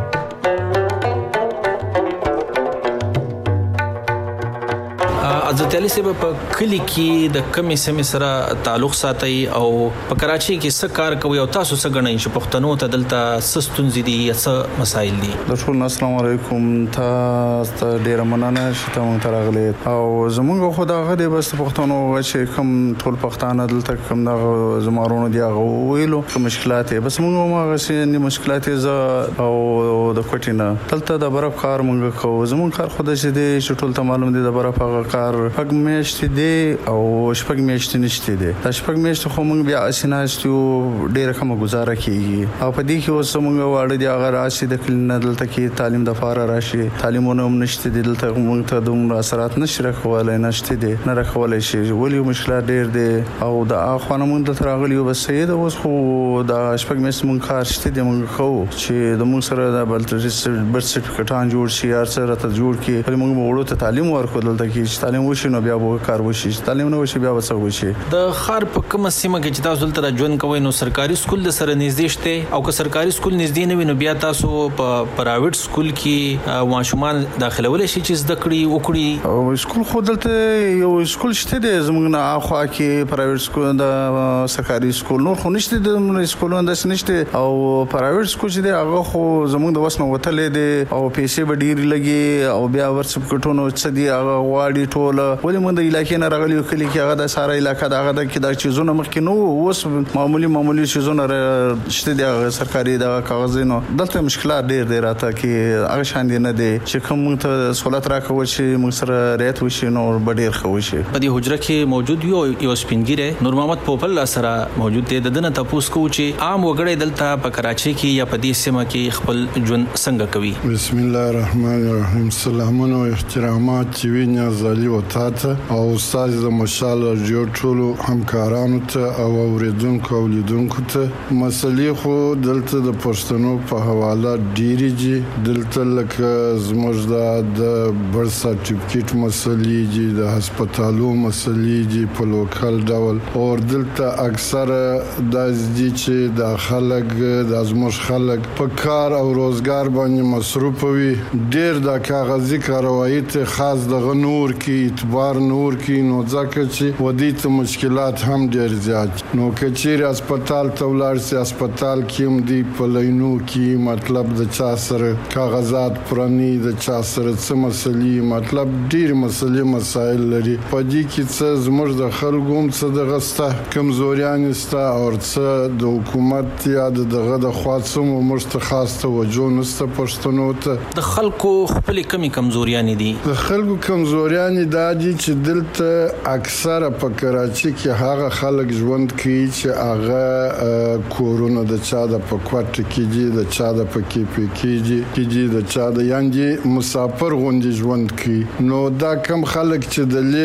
حضرت ابتالي سبب په کلی کې د کمی سیمې سره تعلق ساتي او په کراچي کې څه کار کوي او تاسو څه غنئ چې پښتنو ته دلته ستونزې دي یا څه مسایل دي؟ ټول السلام علیکم. تاسو ډیر مننه چې تاسو ته راغلي او زمونږ خو دا غدي بس پښتنو چې کوم ټول پښتانه دلته کوم دا زمارونو دی هغه ویلو کوم مشکلات بس موږ ما غسي مشکلات ز او د کوټینا دلته د برف کار موږ کوو. زمونږ کار خو د چې دی چې ټول ته معلوم دي د برف هغه کار پګ میشت دی او شپږ میشت نشته دی. د شپږ میشت خو موږ بیا اسناستو ډیر کوم گزاره کیږي او په دې کې اوس موږ واړه دی هغه راشي د کلینه دلته کې تعلیم د فار راشي تعلیمونه هم نشته دي دلته موږ ته دومره اثرات نشره کولای نشته دي نه راکولای شي ولی مشکلات ډیر دي او د اخوانه موږ ته راغلی او بس سید اوس خو د شپږ میشت موږ کار شته دی موږ کوو چې د موږ سره د برث سرټیفیکټان جوړ شي هر سره ته جوړ کی په موږ وړو ته تعلیم ورکول دلته کې تعلیم وشي نو بیا به کار وشي تعلیم نه وشي بیا وڅ وشي. د خار په کوم سیمه کې چې تاسو دلته ژوند کوئ نو سرکاري سکول د سره نږدې شته او که سرکاري سکول نږدې نه وي نو بیا تاسو په پرایویټ سکول کې ماشومان داخلول شي چې زده کړي وکړي او سکول خو دلته یو سکول شته دی زموږ نه اخوا کې پرایویټ سکول د سرکاري سکول نور خو نشته د سکولونو داس نشته او پرایویټ سکول چې دی هغه خو زموږ د وسنه وتلې دی او پیسې به ډیر لګي او بیا ورڅ کټونو څه دی هغه واړی ټوله ولې موږ د علاقې نه راغلی کلی کې هغه د ساره علاقې دغه د کې د چیزونو مخکې نو اوس معمولی چیزونه شته دی سرکاري د کاغذونو دلته مشکلات ډیر راته کې هغه شان دي نه دي چې کوم ته سہولت راکوي چې موږ سره ریت وشي نو ډیر خو وشي. په دې حجره کې موجود یو سپینګیره نور محمد پوپل سره موجود دی د دنه تاسو کو چې عام وګړي دلته په کراچي کې یا په دې سیمه کې خپل ژوند څنګه کوي. بسم الله الرحمن الرحیم. سلامونه او احترامات چې وینیا زالي او تاته او استاد د مشال جوړ ټولو همکارانو ته او اوریدونکو او لیدونکو ته. مسلې خو دلته د پښتنو په حواله ډیری دي دلته لکه زموږ د برث سرټیفیکټ مسلې دي د هسپتالو مسلې دي په لوکل ډول او دلته اکثره د دې چې د خلک د زموږ خلک په کار او روزګار باندې مصروف وي ډیر د کاغذي کاروایی ته خاص د نور کې اعتبار نور کې نو ځکه چې ودی ته مشکلات هم ډیر زیات نو کچیر هسپتال ته ولاړ سي هسپتال کې هم دی په لینو کې مطلب د چا سره کاغذات پرانی د چا سره څه مسلې مطلب ډیر مسلې مسائل لري په دې کې څه زموږ د خلکو هم څه د غسته کمزوریان استا او څه د حکومت یا دغه د خاصو موږ خاص توجه نسته پښتنو ته. د خلکو خپل کمزوریان دي د خلکو کمزوریان دي چې دلته اکثره په کراچي کې هغه خلک ژوند کوي چې هغه کورونه د چا د پکوټ کې دي د چا د پکې کې دي د چا د یانګي مسافر غوندي ژوند کوي نو دا کم خلک چې د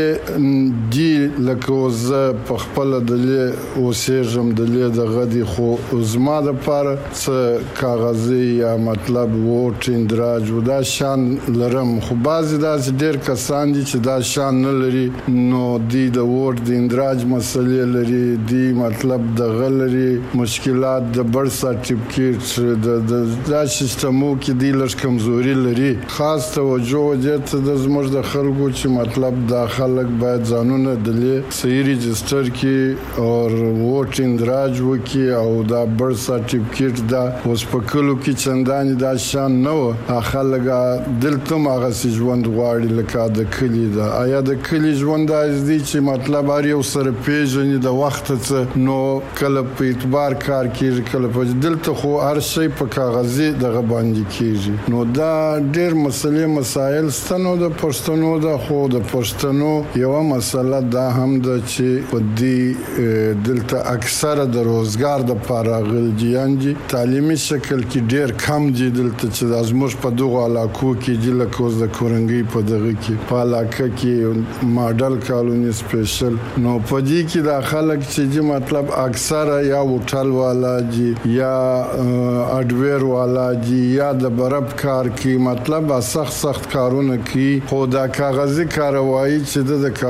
لې دی لکه وز په خپل د لې اوسېږم د لې د غدي خو زما د پاره څه کاغذي یا مطلب ووټ اندراج ودا شان لرم خو بعضی داسې ډېر کسان دي چې دا شان نه لري نو دی د ووټ د اندراج مسلې لري دی مطلب د غلري مشکلات د برث سرټیفیکټ د دا سیستمو کې دی لږ کمزوري لري خاص توجه وجه د زموږ د خلکو چې مطلب د خلک باید ځانونه د صحیح رجستر کې او ووټ اندراج وکي او دا برث سرټیفیکټ دا اوس په کلو کې چنداني دا شان نه و خلک دلته هغه ژوند غواړي لکه د کلی دا آیا د کلی ژوند داسې چې مطلب هر یو سره پیژني د وخت څخه نو کله په اعتبار کار کیږي کله په دلته خو هر شی په کاغذي دغه باندې کیږي نو دا ډېر مسلې مسائل ستنو د پښتنو د خو د پښتنو یو مسله دا هم د چې په دې دلته اکثره د روزګار د پاراغل دي تعلیمي شکل کې ډېر کم دي دلته چې د زموږ په دغه علاقو کې دي لکه اوس د کورنګي په دغه کې په علاقه کې ماډل کالونی سپیشل نو په دې کې د خلک چې دي مطلب اکثره یا هوټل والا دي یا اډویر والا دي یا د برب کار کې مطلب سخت کارونه کوي خو دا کاغذي کاروایی چې د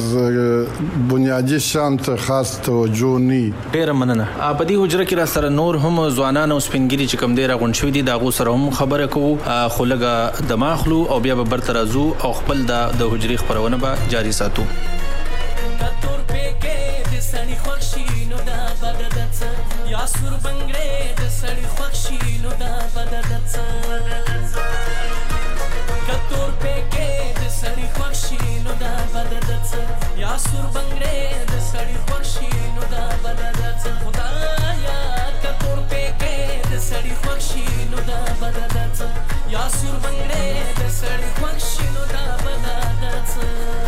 کاغذ بنیادی شان ته خاص توجه نه ډیر مننه. په دې حجره کې را سره نور هم ځوانان او سپینګری چې کم ډیر غونډ شوی دي دا غو سره هم خبره کوو خو لګه د ماخلو او بیا به برترازو او خپل د حجري خبرونه خبرونه به جاری ساتو. کتور پېکې د سړی خوښي نو دا بددت یا سور بنگړې د سړی خوښي نو دا بددت کتور پېکې د سړی خوښي نو دا بددت یا سور بنگړې د سړی خوښي نو دا بددت خدایا کتور پېکې د سړی خوښي نو دا بددت یا سور بنگړې د سړی خوښي نو دا بددت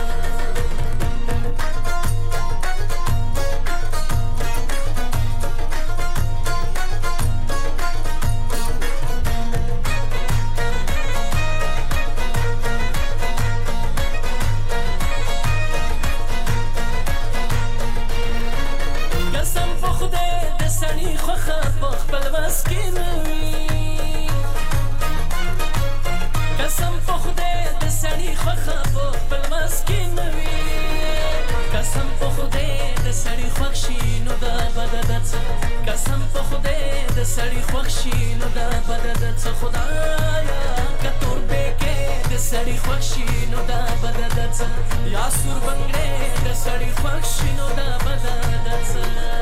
قسم په خدای د سړی خوښي نو دا بددت خدایا کتور پېکې د سړی خوښي نو دا بددت یا سور بنگړې د سړی خوښي نو دا بددت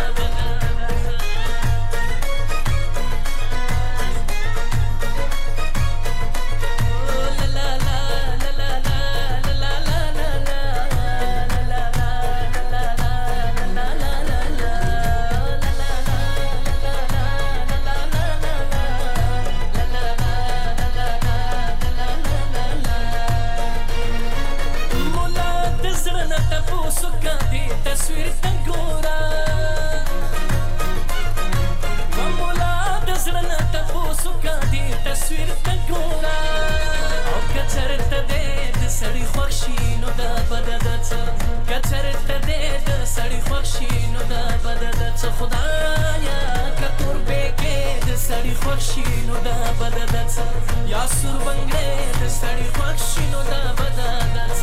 یا سور بنگړې د سړی خوښي نو دا بددت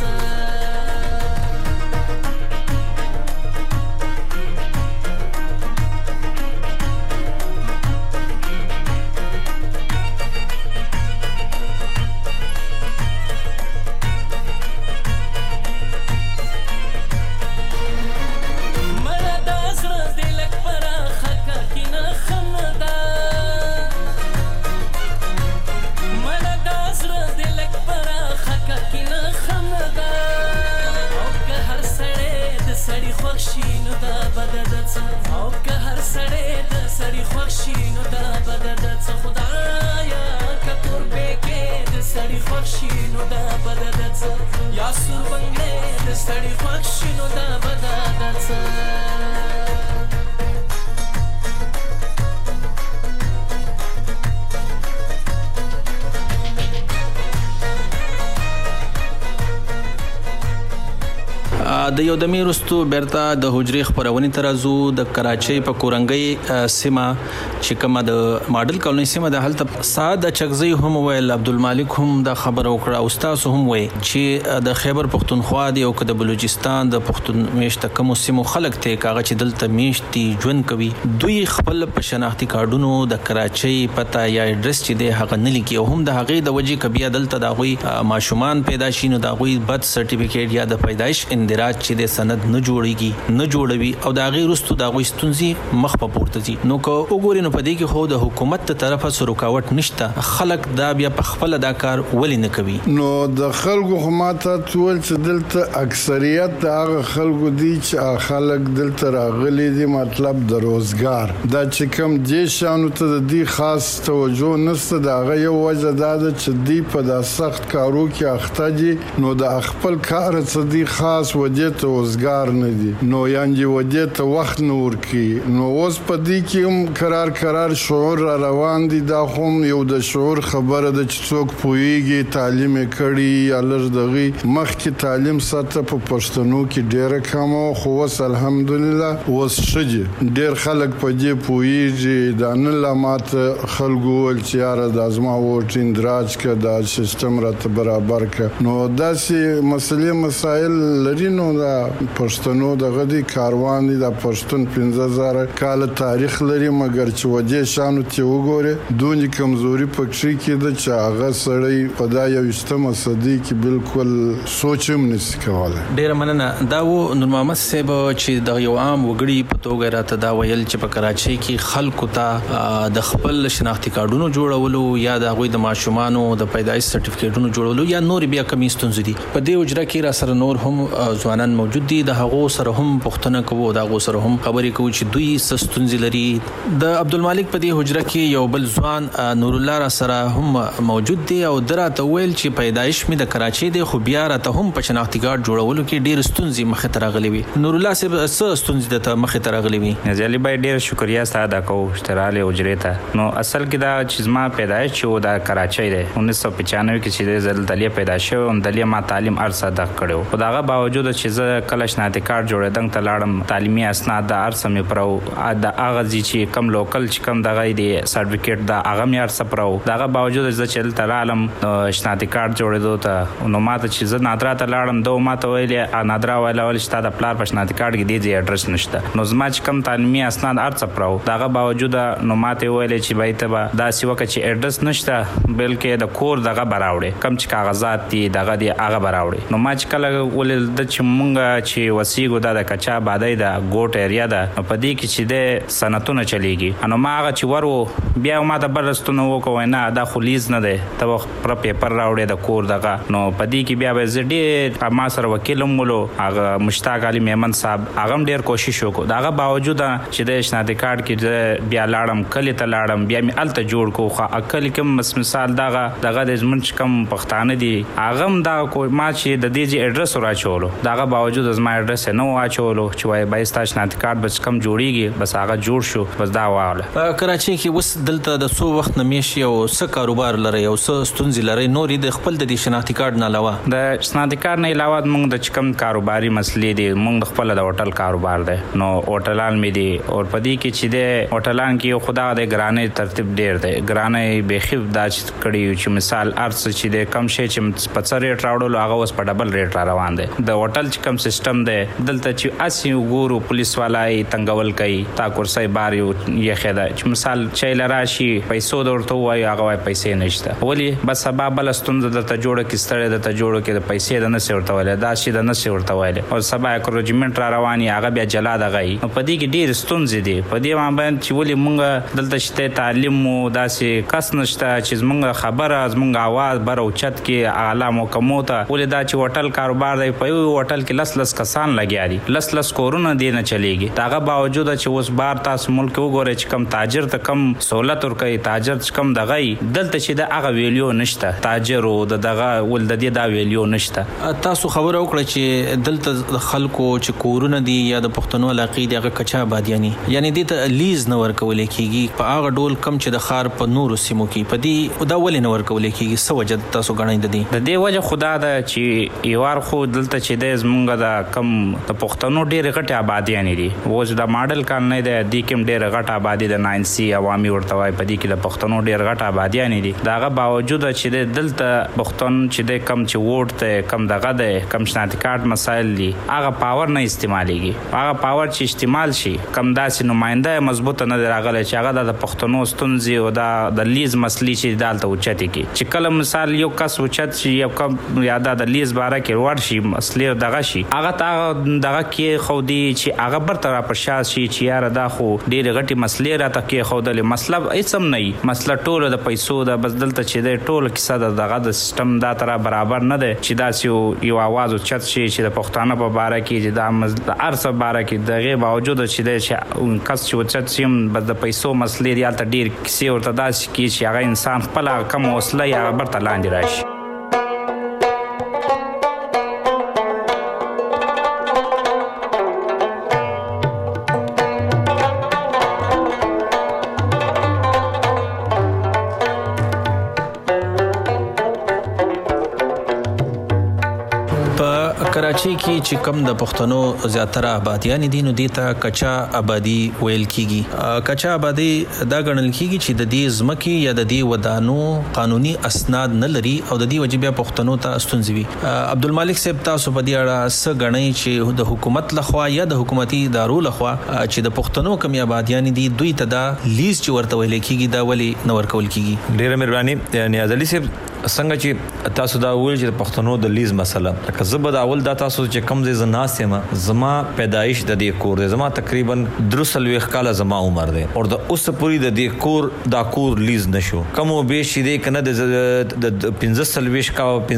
او که هر سړی د سړی خوښي نو دا بددت خدایا کتور پېکې د سړی خوښي نو دا بددت یا سور بنگړې د سړی خوښي نو دا بددت د یو دمې وروستو بیرته د حجرې خپرونې ته راځو. د کراچۍ په کورنګۍ سیمه چې کومه د ماډل کالوني سیمه د هلته سعد چغزي هم ویل، عبدالمالک هم دا خبره وکړه او تاسو هم وایي چې د خیبر پختونخوا دی او که د بلوچستان د پختون میشته کوم سیمو خلک ته کاغه چې دلته میشتي ژوند کوي دوی خپل په شناختی کارډونو د کراچۍ پتا یا اډرس چې دی هغه نه لیکي او هم د هغې د وجې کبیا دلته د هغوی ماشومان پیدا شي نو د هغوی برث سرټیفیکیټ یا د پیدایش اندراج چې د سند نه جوړیږي نه جوړوي او د هغې وروستو د هغوی ستونزې مخ په پورته ځي. نو که وګورې نو په دې کې خو د حکومت ته طرفه څه رکاوټ نشته، خلک دا بیا په خپله دا کار ولې نه کوي؟ نو د خلکو خو ماته ویل چې دلته اکثریت د هغه خلکو دي چې خلک دلته راغلي دي مطلب د روزګار دا چې کوم دې شانو ته د دې خاص توجه نشته. د هغه یو وجه دا ده چې دوی په دا سخت کارو کې اخته دي نو د خپل کار څه دي خاص وجه ته روزګار نه دي نو یعنې وجه ته وخت نه ورکوي. نو اوس په دې کې هم قرار شعور را روان دي. دا خو یو د شعور خبره ده چې څوک پوهیږي تعلیم کړي یا لږ دغې مخکې تعلیم سطح په پښتنو کې ډیره کمه خو اوس الحمدلله اوس ښه دي. ډیر خلک په دې پوهیږي. دا نه لا ماته خلکو وویل چې یاره دا زما ووټ اندراج که دا سیستم راته برابر که نو داسې مسئلې مسایل لري. نو د پښتنو دغه دی کاروان دی د پښتون 15000 کال تاریخ لري مګر چې وجه شانو ته وګوره دونی کمزوري پکې کې د چاغه سړی په دا یو استمه صدی کې بالکل سوچم نشي کولای. ډیر مننه. دا و نور محمد صاحب چې د یو عام وګړي په توګه راته دا ویل چې په کراچۍ کې خلکو ته د خپل شناختی کارډونو جوړولو یا د غوي د ماشومانو د پیدایش سرټیفیکټونو جوړولو یا نور بیا کمی ستونزې دي. په دې اجرا کې را سره نور هم ځوانان موجود دي. د هغو سره هم پوښتنه کوو، د هغو سره هم خبرې کوو چې دوی څه ستونزې لري. د عبدالمالک په دې حجره کې یو بل ځوان نور الله را سره هم موجود دی او دراته ویل چې پیدایش می د کراچۍ دی خو بیا راته هم په شناختی کارت جوړولو کې ډېر ستونزې مخې ته راغلي وي. نور الله صاحب څه ستونزې ته مخې ته راغلي وي؟ نزالي بای ډېر شکریا ستاسو ادا کوو شتراله حجره ته. نو اصل کې دا چې ما پیدایش شو د کراچۍ دی 1995 کې چې زل دلیه پیدا شو او دلیه ما تعلیم ارسه د کړو. خو داغه باوجود چې زه کله شناختی کارت جوړېدم ته لاړم تعلیمي اسناد د ارسه مې پرو د هغه چې کم لوکل چې کم دغه دی سرټیفیکټ د هغه مې ارسه پرو. داغه باوجود چې چل ترالم شناختی کارت جوړېدو ته نو ماته چې زه نادرا ته لاړم دوه ماته ویلې نادرا ویل چې تا د پلار په شناختی کارت کې دی اډرس نشته. نو زما چې کم تعلیمي اسناد ارسه پرو داغه باوجود نو ماته ویلې چې بای ته دا سی وکه چې اډرس نشته بلکې د کور دغه براوړي کم چې کاغذات دي دغه دی هغه براوړي. نو ما چې کله ولل د چې مونږ چې وسیګو د کچا بادای د ګوټ ایریا ده په دې کې چې د سنتونه چلیږي. نو ما هغه چې ورو بیا ما د برستونه وکوي نه دا خلیز نه ده ته پر پیپر راوړي د کور دغه. نو په دې کې بیا به زړه ما سره وکیلم مولو هغه مشتاق علي میمن صاحب هغه ډیر کوشش وکړو. دغه باوجود چې د شناختی کارت کې بیا لاړم کلی ته لاړم بیا مې الته جوړ کو خو اکل کوم مثال دغه د زمنچ کم پښتانه دي هغه دا کوئی ما چې د دې اډرس راچولو دغه باوجود از ما اډرس نه واچولو چې وای بایستاش شناختی کارت بس کم جوړیږي بس هغه جوړ شو بس دا واله. کراچۍ کې وس دلته د څو وخت نمیشي او څه کاروبار لري او څه ستونزې لري نورې د خپل د شناختی کارت نه علاوه د شناختی کارت نه علاوه موږ د چکم کاروباري مسلې دي موږ خپل د هوټل کاروبار دی. نو هوټلان مې دي او په دې کې چې د هوټلان کې خدا د ګرانې ترتیب ډیر دی ګرانې بخیب دا کړي چې مثال ارس چې د کم شي چې په څه ریټ راوړل هغه اوس په ډبل ریټ را روان دی. د هوټل چې کم سیستم دی دلته چې اسی وګورو پولیس والای تنګول کوي تا کورسای بار یو یې خدا چې مثال چیل راشي پیسو درته وای هغه وای پیسې نشته ولی بس سبب بل ستونزه د ته جوړه کې ستړي د ته جوړه کې د پیسې د نس ورته وای دا شي د نس ورته وای او سبا اکروجمنت را رواني هغه بیا جلا دغی. په دې کې ډیر ستونزې دي په دې باندې چې ولی مونږ دلته شته تعلیم مو داسې کس نشته چې مونږ خبره از مونږ आवाज بر او چت کې اعلی محکمو ته ولې دا چې هوټل کاروبار دی په یو هوټل کې لس کسان لګیا دي لس کورونه دی نه چلیږي. داغه باوجود چې اوس بار تاسو ملک وګورئ چې کم تاجر ته کم سہولت ورکوي تاجر چې کم دغی دلته چې د هغه ویلیو نشته تاجر او دغه ول د دې دا ویلیو نشته. تاسو خبره وکړه چې دلته خلکو چې کورونه دي یا د پښتنو علاقې دغه کچا بادیانی یعنی د لیز نه ورکول کیږي په هغه ډول کم چې د خار په نورو سیمو کې په دې دا ولې نه ورکول کیږي څه وجه تاسو غنئ د دې وجه خدا دا چې یوار خو دلته چې د زمونږ د کم د پښتنو ډېر غټه آبادیانی دي وځ د ماډل کال نه د دې کوم ډېر غټه آبادی د 9C عوامي ورته وای په دې کې د پښتنو ډېر غټه آبادیانی دي. داغه باوجود چې دلته پښتون چې د کم چې ووټ ته کم دغه د کم شناختی کارت مسایل دي هغه پاور نه استعمالېږي هغه پاور چې استعمال شي کم داسې نماینده مضبوطه نه راغلی چې هغه د پښتنو ستونزې او د لیز مسلې چې دالته اوچتې کی چې کله مثال یو کس اوچت شي یو کم یاده د لیز باره کې ور شي مسلې دغه شي هغه دغه کې خو دی چې هغه بر تر په شاس شي چې یار دا خو ډېر غټي مسلې راته کې خو د مطلب هیڅ نه مسله ټول د پیسو د بس دلته چې د ټول کیسه دغه د سیستم دا تر برابر نه ده چې دا یو आवाज اوچت شي چې د پښتانه په باره کې چې دا ارسه باره کې دغه باوجود چې د کس چې اوچت شي بس د پیسو مسلې دی الته ډېر کیسه ورته داسې کی چې هغه انسان خپل کم وسله یا برته لاندې راشي. کراچۍ کراچۍ کې چې کم د پښتنو زیاتره آبادیان دي نو دیته کچا آبادی ویل کیږي. کچا آبادی دا ګڼل کیږي چې د دې ځمکې یا د دې ودانو قانوني اسناد نه لري او د دې وجې بیا پښتنو ته ستونزې وي. عبدالمالک صاحب تاسو په دې اړه څه ګڼئ چې د حکومت لخوا یا د حکومتي ادارو لخوا چې د پښتنو کم آبادیان دي دوی ته دا لیز چې ورته ویل کیږي دا ولې نه ورکول کیږي؟ ډیره مهرباني نیاز علي صاحب. څنګه چې تاسو دا ویل چې پښتنو د لیز مسله لکه زبد اول دا تاسو چې کم ځای زناس یم زما پیدایش د دې کور دی زما تقریبا 3 کال زما عمر دی او د اوس پوری د دې کور دا کور لیز نشو کم او بیش دې کنه د 15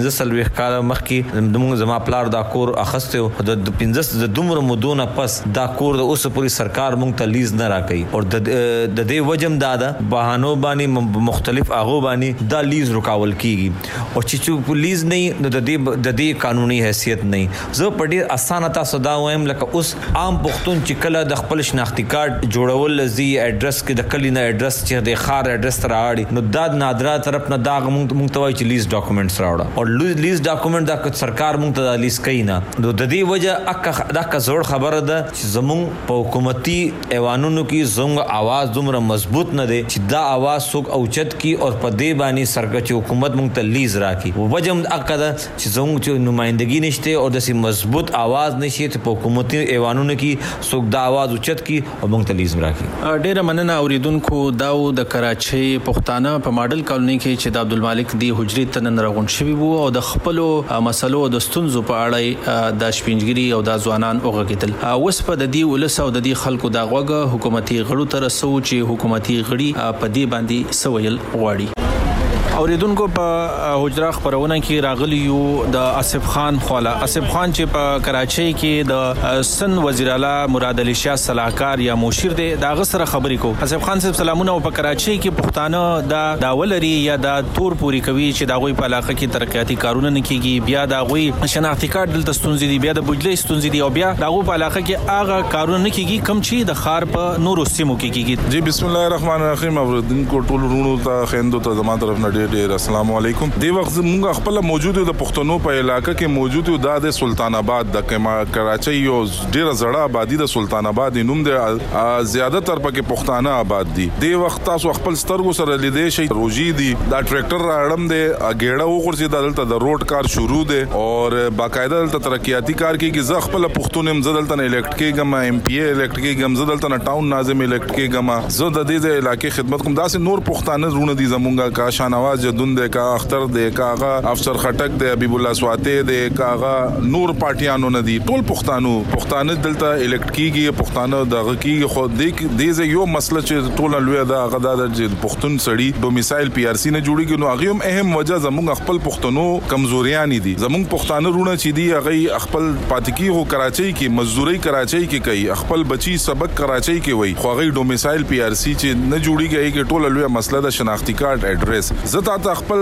کال مخکې موږ زما پلار دا کور اخسته د 15 د دومره مودونه پس دا کور د اوس پوری سرکار موږ ته لیز نه راکړي او د دې وجم دا بهانو باندې مختلف اغو باندې دا لیز رکاول کی او چې پولیس نه د دې قانوني حیثیت نه زه په ډیر اسانه تاسو دا وایم لکه اوس عام پښتون چې کله د خپل شناختی کارت جوړول لزی اډرس کې د کلی نه اډرس چې د خار اډرس راړي نو دا نادره طرف نه دا موږ ته وایي چې لیز ډاکومېنټس راوړه او لیز ډاکومېنټ دا سرکار موږ ته لیز کوي نه نو د دې وجه دا کا زوړ خبره ده چې زموږ په حکومتي ایوانونو کې زموږ आवाज دومره مضبوط نه دی چې دا आवाज څوک اوچت کی او په دې باندې سرکاري حکومت ته لیز راکی وجم عقد چې زموږ چې نمائندګي نشته او د مضبوط आवाज نشي ته په حکومتي ایوانونو کې څوک دا आवाज اوچت کی او موږ ته لیز راکی. ډیره مننه اوریدونکو داو د کراچۍ پښتانه په ماډل کالوني کې چې د عبدالمالک دی حجري تنن راغون شوی وو او د خپل مسلو د ستونزو په اړه د شپینجګری او د ځوانان اوغه کېدل اوس په د دې ولس او د دې خلکو د غوګه حکومتي غړو تر سو چې حکومتي غړي په دې باندې سویل غواړي. اوریدونکو په حجره خبرونه کې راغلی یو د اسف خان خواله اسف خان چې په کراچۍ کې د سن وزیر اعلی مراد علي شاه صلاحکار یا مشیر دی دا غسر خبرې کو. اسف خان صاحب سلامونه. او په کراچۍ کې پښتانه دا ولري یا دا تور پوری کوي چې دا غوي په علاقه کې ترقیاتي کارونه نه کیږي بیا دا غوي شناختی کارت دلته ستونزې دي بیا د بجلی ستونزې دي او بیا دا غو په علاقه کې هغه کارونه نه کیږي کم چې د خار په نورو سیمو کې کیږي. جی بسم الله الرحمن الرحیم. اوریدونکو ټول ورونو ته خويندو ته زموږ طرف نه ډېر السلام علیکم. دی وخت موږ خپل موجود د پښتنو په علاقه کې موجود د سلطان آباد د کراچۍ یو ډیره زړه آبادی د سلطان آباد نوم دی زیاده تر پکې پښتانه آباد دي. دی وخت تاسو خپل سترګو سره لیدې شي روجي دي دا ټریکټر راړم دی اګېړه وګورځي دلته د روډ کار شروع دی او باقاعده دلته ترقیاتي کار کې ز خپل پښتون مزدلته الیکټ کېګم ایم پی ای الیکټ کېګم زدلته ټاون ناظم الیکټ کېګم زه د دې علاقې خدمت کوم داسې نور پښتانه رونه دي زمونږه کا شانواز جدون دی کا اختر دی کاغه افسر خټک دی حبیب الله سواته دی کاغه نور پارټیانو نه دي ټول پښتانه دلته الیکټ کیږي پښتانه دغه کیږي خو دې یو مسله چې ټول لوی دا غدا د پښتون سړی ډومیسایل پی آر سی نه جوړیږي نو هغه هم اهم وجہ زموږ خپل پښتنو کمزوریاں دي زموږ پښتانه رونه چې دي هغه خپل پاتکی هو کراچۍ کې مزدوري کراچۍ کې کوي خپل بچي سبق کراچۍ کې وای خو هغه ډومیسایل پی آر سی چې نه جوړیږي کې ټول لوی مسله د شناختی کارت اډرس زه تا خپل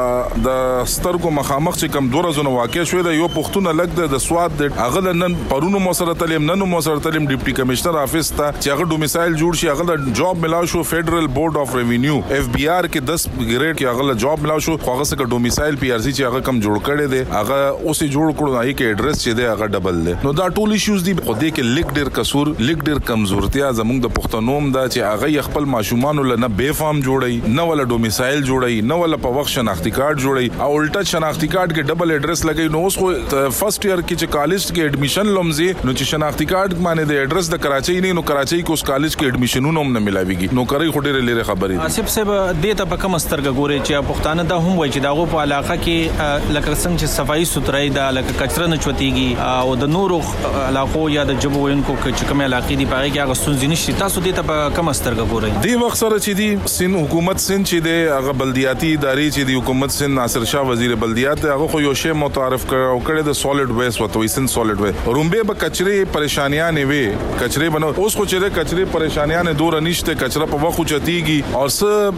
د سترګو مخامخ چې کم 2 ورځې واقع شوې د یو پښتون الګ د سواد د هغه نن پرونو موسره تلم نن موسره تلم ډیپټي کمشنر افیس ته چې هغه ډومیسایل جوړ شي هغه د جاب ملاو شو فدرل بورډ اف ریوینیو اف بی آر کې 10 ګریډ کې هغه جاب ملاو شو هغه څخه ډومیسایل پی آر سی چې هغه کم جوړ کړي دي هغه اوسې جوړ کړو هغه کې اډرس چې دی هغه ډبل دی نو دا ټول ایشوز دي خو دې کې لیک ډیر قصور لیک ډیر کمزورتیا زموږ د پښتنوم دا چې هغه خپل ماشومان له بے فارم جوړي نه ولا ډومیسایل جوړي نه ولا په وخت شناختی کارت جوړي او الټا شناختی کارت کې ډبل اډرس لګي نو اوس خو فرست ایئر کې چې کالج کې اډمیشن لومزي نو چې شناختی کارت باندې د اډرس د کراچۍ نه نو کراچۍ کو اس کالج کې اډمیشنونه هم نه ملاويږي نو کوي خټيره لري خبرې آصف صاحب دې ته په کوم سترګه ګوري چې پښتانه دا هم وایي چې داغه په علاقه کې لکه څنګه چې صفائی سترای دا لکه کچره نه چوتيږي او د نورو علاقو یا د جبوینکو چې کوم علاقې دی پاره کې هغه ستونزې نشي تاسو دې ته په کوم سترګه ګوري دې وخت سره چې دی سین حکومت سین چې دی هغه بلدیاتي ادارې چې دی حکومت سین ناصر شاه وزیر بلدیات هغه خو یو شی متعارف کړو د سولید ویست وته سین سولید ویست رومبه به کچره پریشانیاں نه وي کچره بنو اوس خو چې د کچره پریشانیاں نه دور نشته کچره په وخت چتيږي او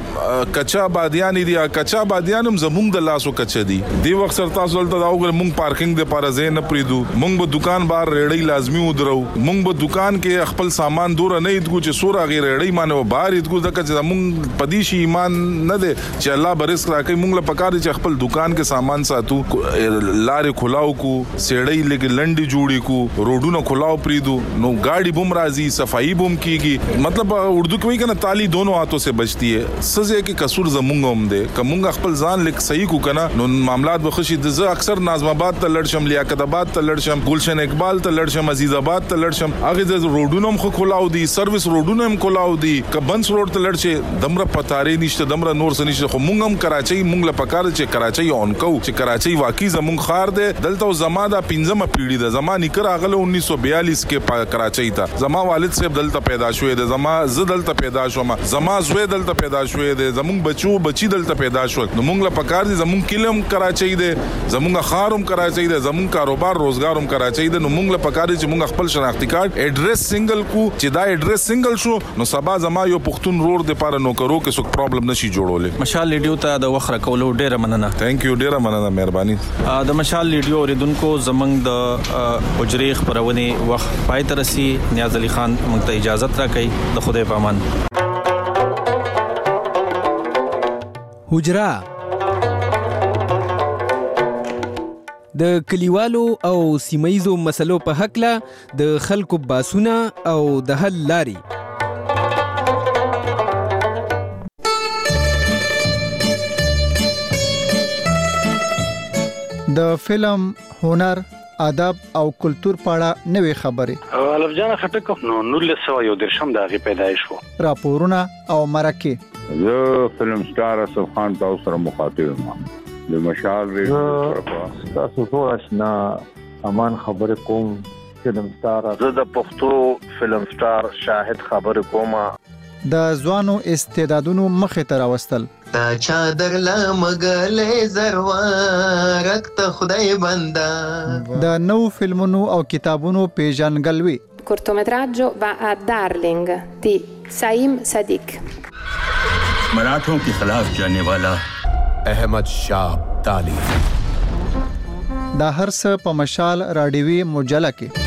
س کچا بادیان دي کچا بادیان هم زموږ د لاسو کچ دي دی وخت سره تاسو ولته دا وګور مونږ پارکینګ د پاره زین نه پریدو مونږ به دکان بار ریړی لازمی ودرو مونږ به دکان کې خپل سامان دور نه ایدګو چې سورا غیر ریړی مانو بار ایدګو د کچ زموږ پدیشي ایمان نه ده چې الله برس راکې مونږ له پکار چې خپل دکان کې سامان ساتو لارې کھلاو کو سیړې لګ لنډي جوړي کو روډونو کھلاو پریدو نو गाड़ी बुम राजी सफाई बुम कीगी मतलब उर्दू کې وایي کنه ताली दोनों हाथों से बचती है सजे کې कसूर زمونږ هم ده کومه خپل ځان لیک صحیح کو کنه نو معاملات به خوشي د اکثر نظم آباد ته لړشم لیاقت آباد ته لړشم گلشن اقبال ته لړشم عزیز آباد ته لړشم هغه د روډونو هم کھلاو دي سرویس روډونو هم کھلاو دي کبنس روډ ته لړشه دمره پتاري نشته دمره نور څه نشته خو مونږ هم کراچۍ مونږ له پکار چې کراچۍ اون کو چې کراچۍ واقعي زمونږ خار ده دلته زما د 15مه پیړۍ ده زما نیکر اغله 1942 کې کراچۍ ته زما والد صاحب دلته پیدا شوې ده زما زه دلته پیدا شوم زما زوی دلته پیدا شوې ده زمونږ بچي دلته پیدا شول نو مونږ له پکار دي زمونږ کلم کراچۍ ده زمونږ خارم کراچۍ ده زمونږ کاروبار روزګار هم کراچۍ ده نو مونږ له پکار دي چې مونږ خپل شناختی کارت ایډریس سنگل کو چې دا ایډریس سنگل شو نو سبا زما یو پښتون رور د پاره نو کرو کې څوک پرابلم نشي جوړولې مشال ریډیو ته د وخت راکولو ډیره مننه ثانک یو ډیره مننه مهرباني د مشال ریډیو اوریدونکو زمنګ د حجرې خبرونه وخت پای ترسي نیاز علي خان موږ ته اجازه راکړئ د خدای پامان حجره د کلیوالو او سیمایزو مسلو په حق له د خلکو باسونه او د حل لاري د فلم هنر ادب او کلچر پاړه نوې خبرې الف جان خټک نو 1913 د هغه پیدایش وو راپورونه او مرکه زه فلم سٹار اسف خان تاسو سره مخاطب یم د مشال ریډیو تاسو ټول آشنا امان خبر کوم فلم سٹار زه د پښتو فلم سٹار شاهد خبر کوم د ځوانو استعدادونو مخه تر واستل تا چادر لا مګلې زروارک ته خدای بندا د نو فلمونو او کتابونو پیژنګلوي cortometraggio va a Darling di Saim Sadiq मराठों के खिलाफ जाने वाला अहमद शाह ताली دا هر څه په مشال راډیوي مجله کې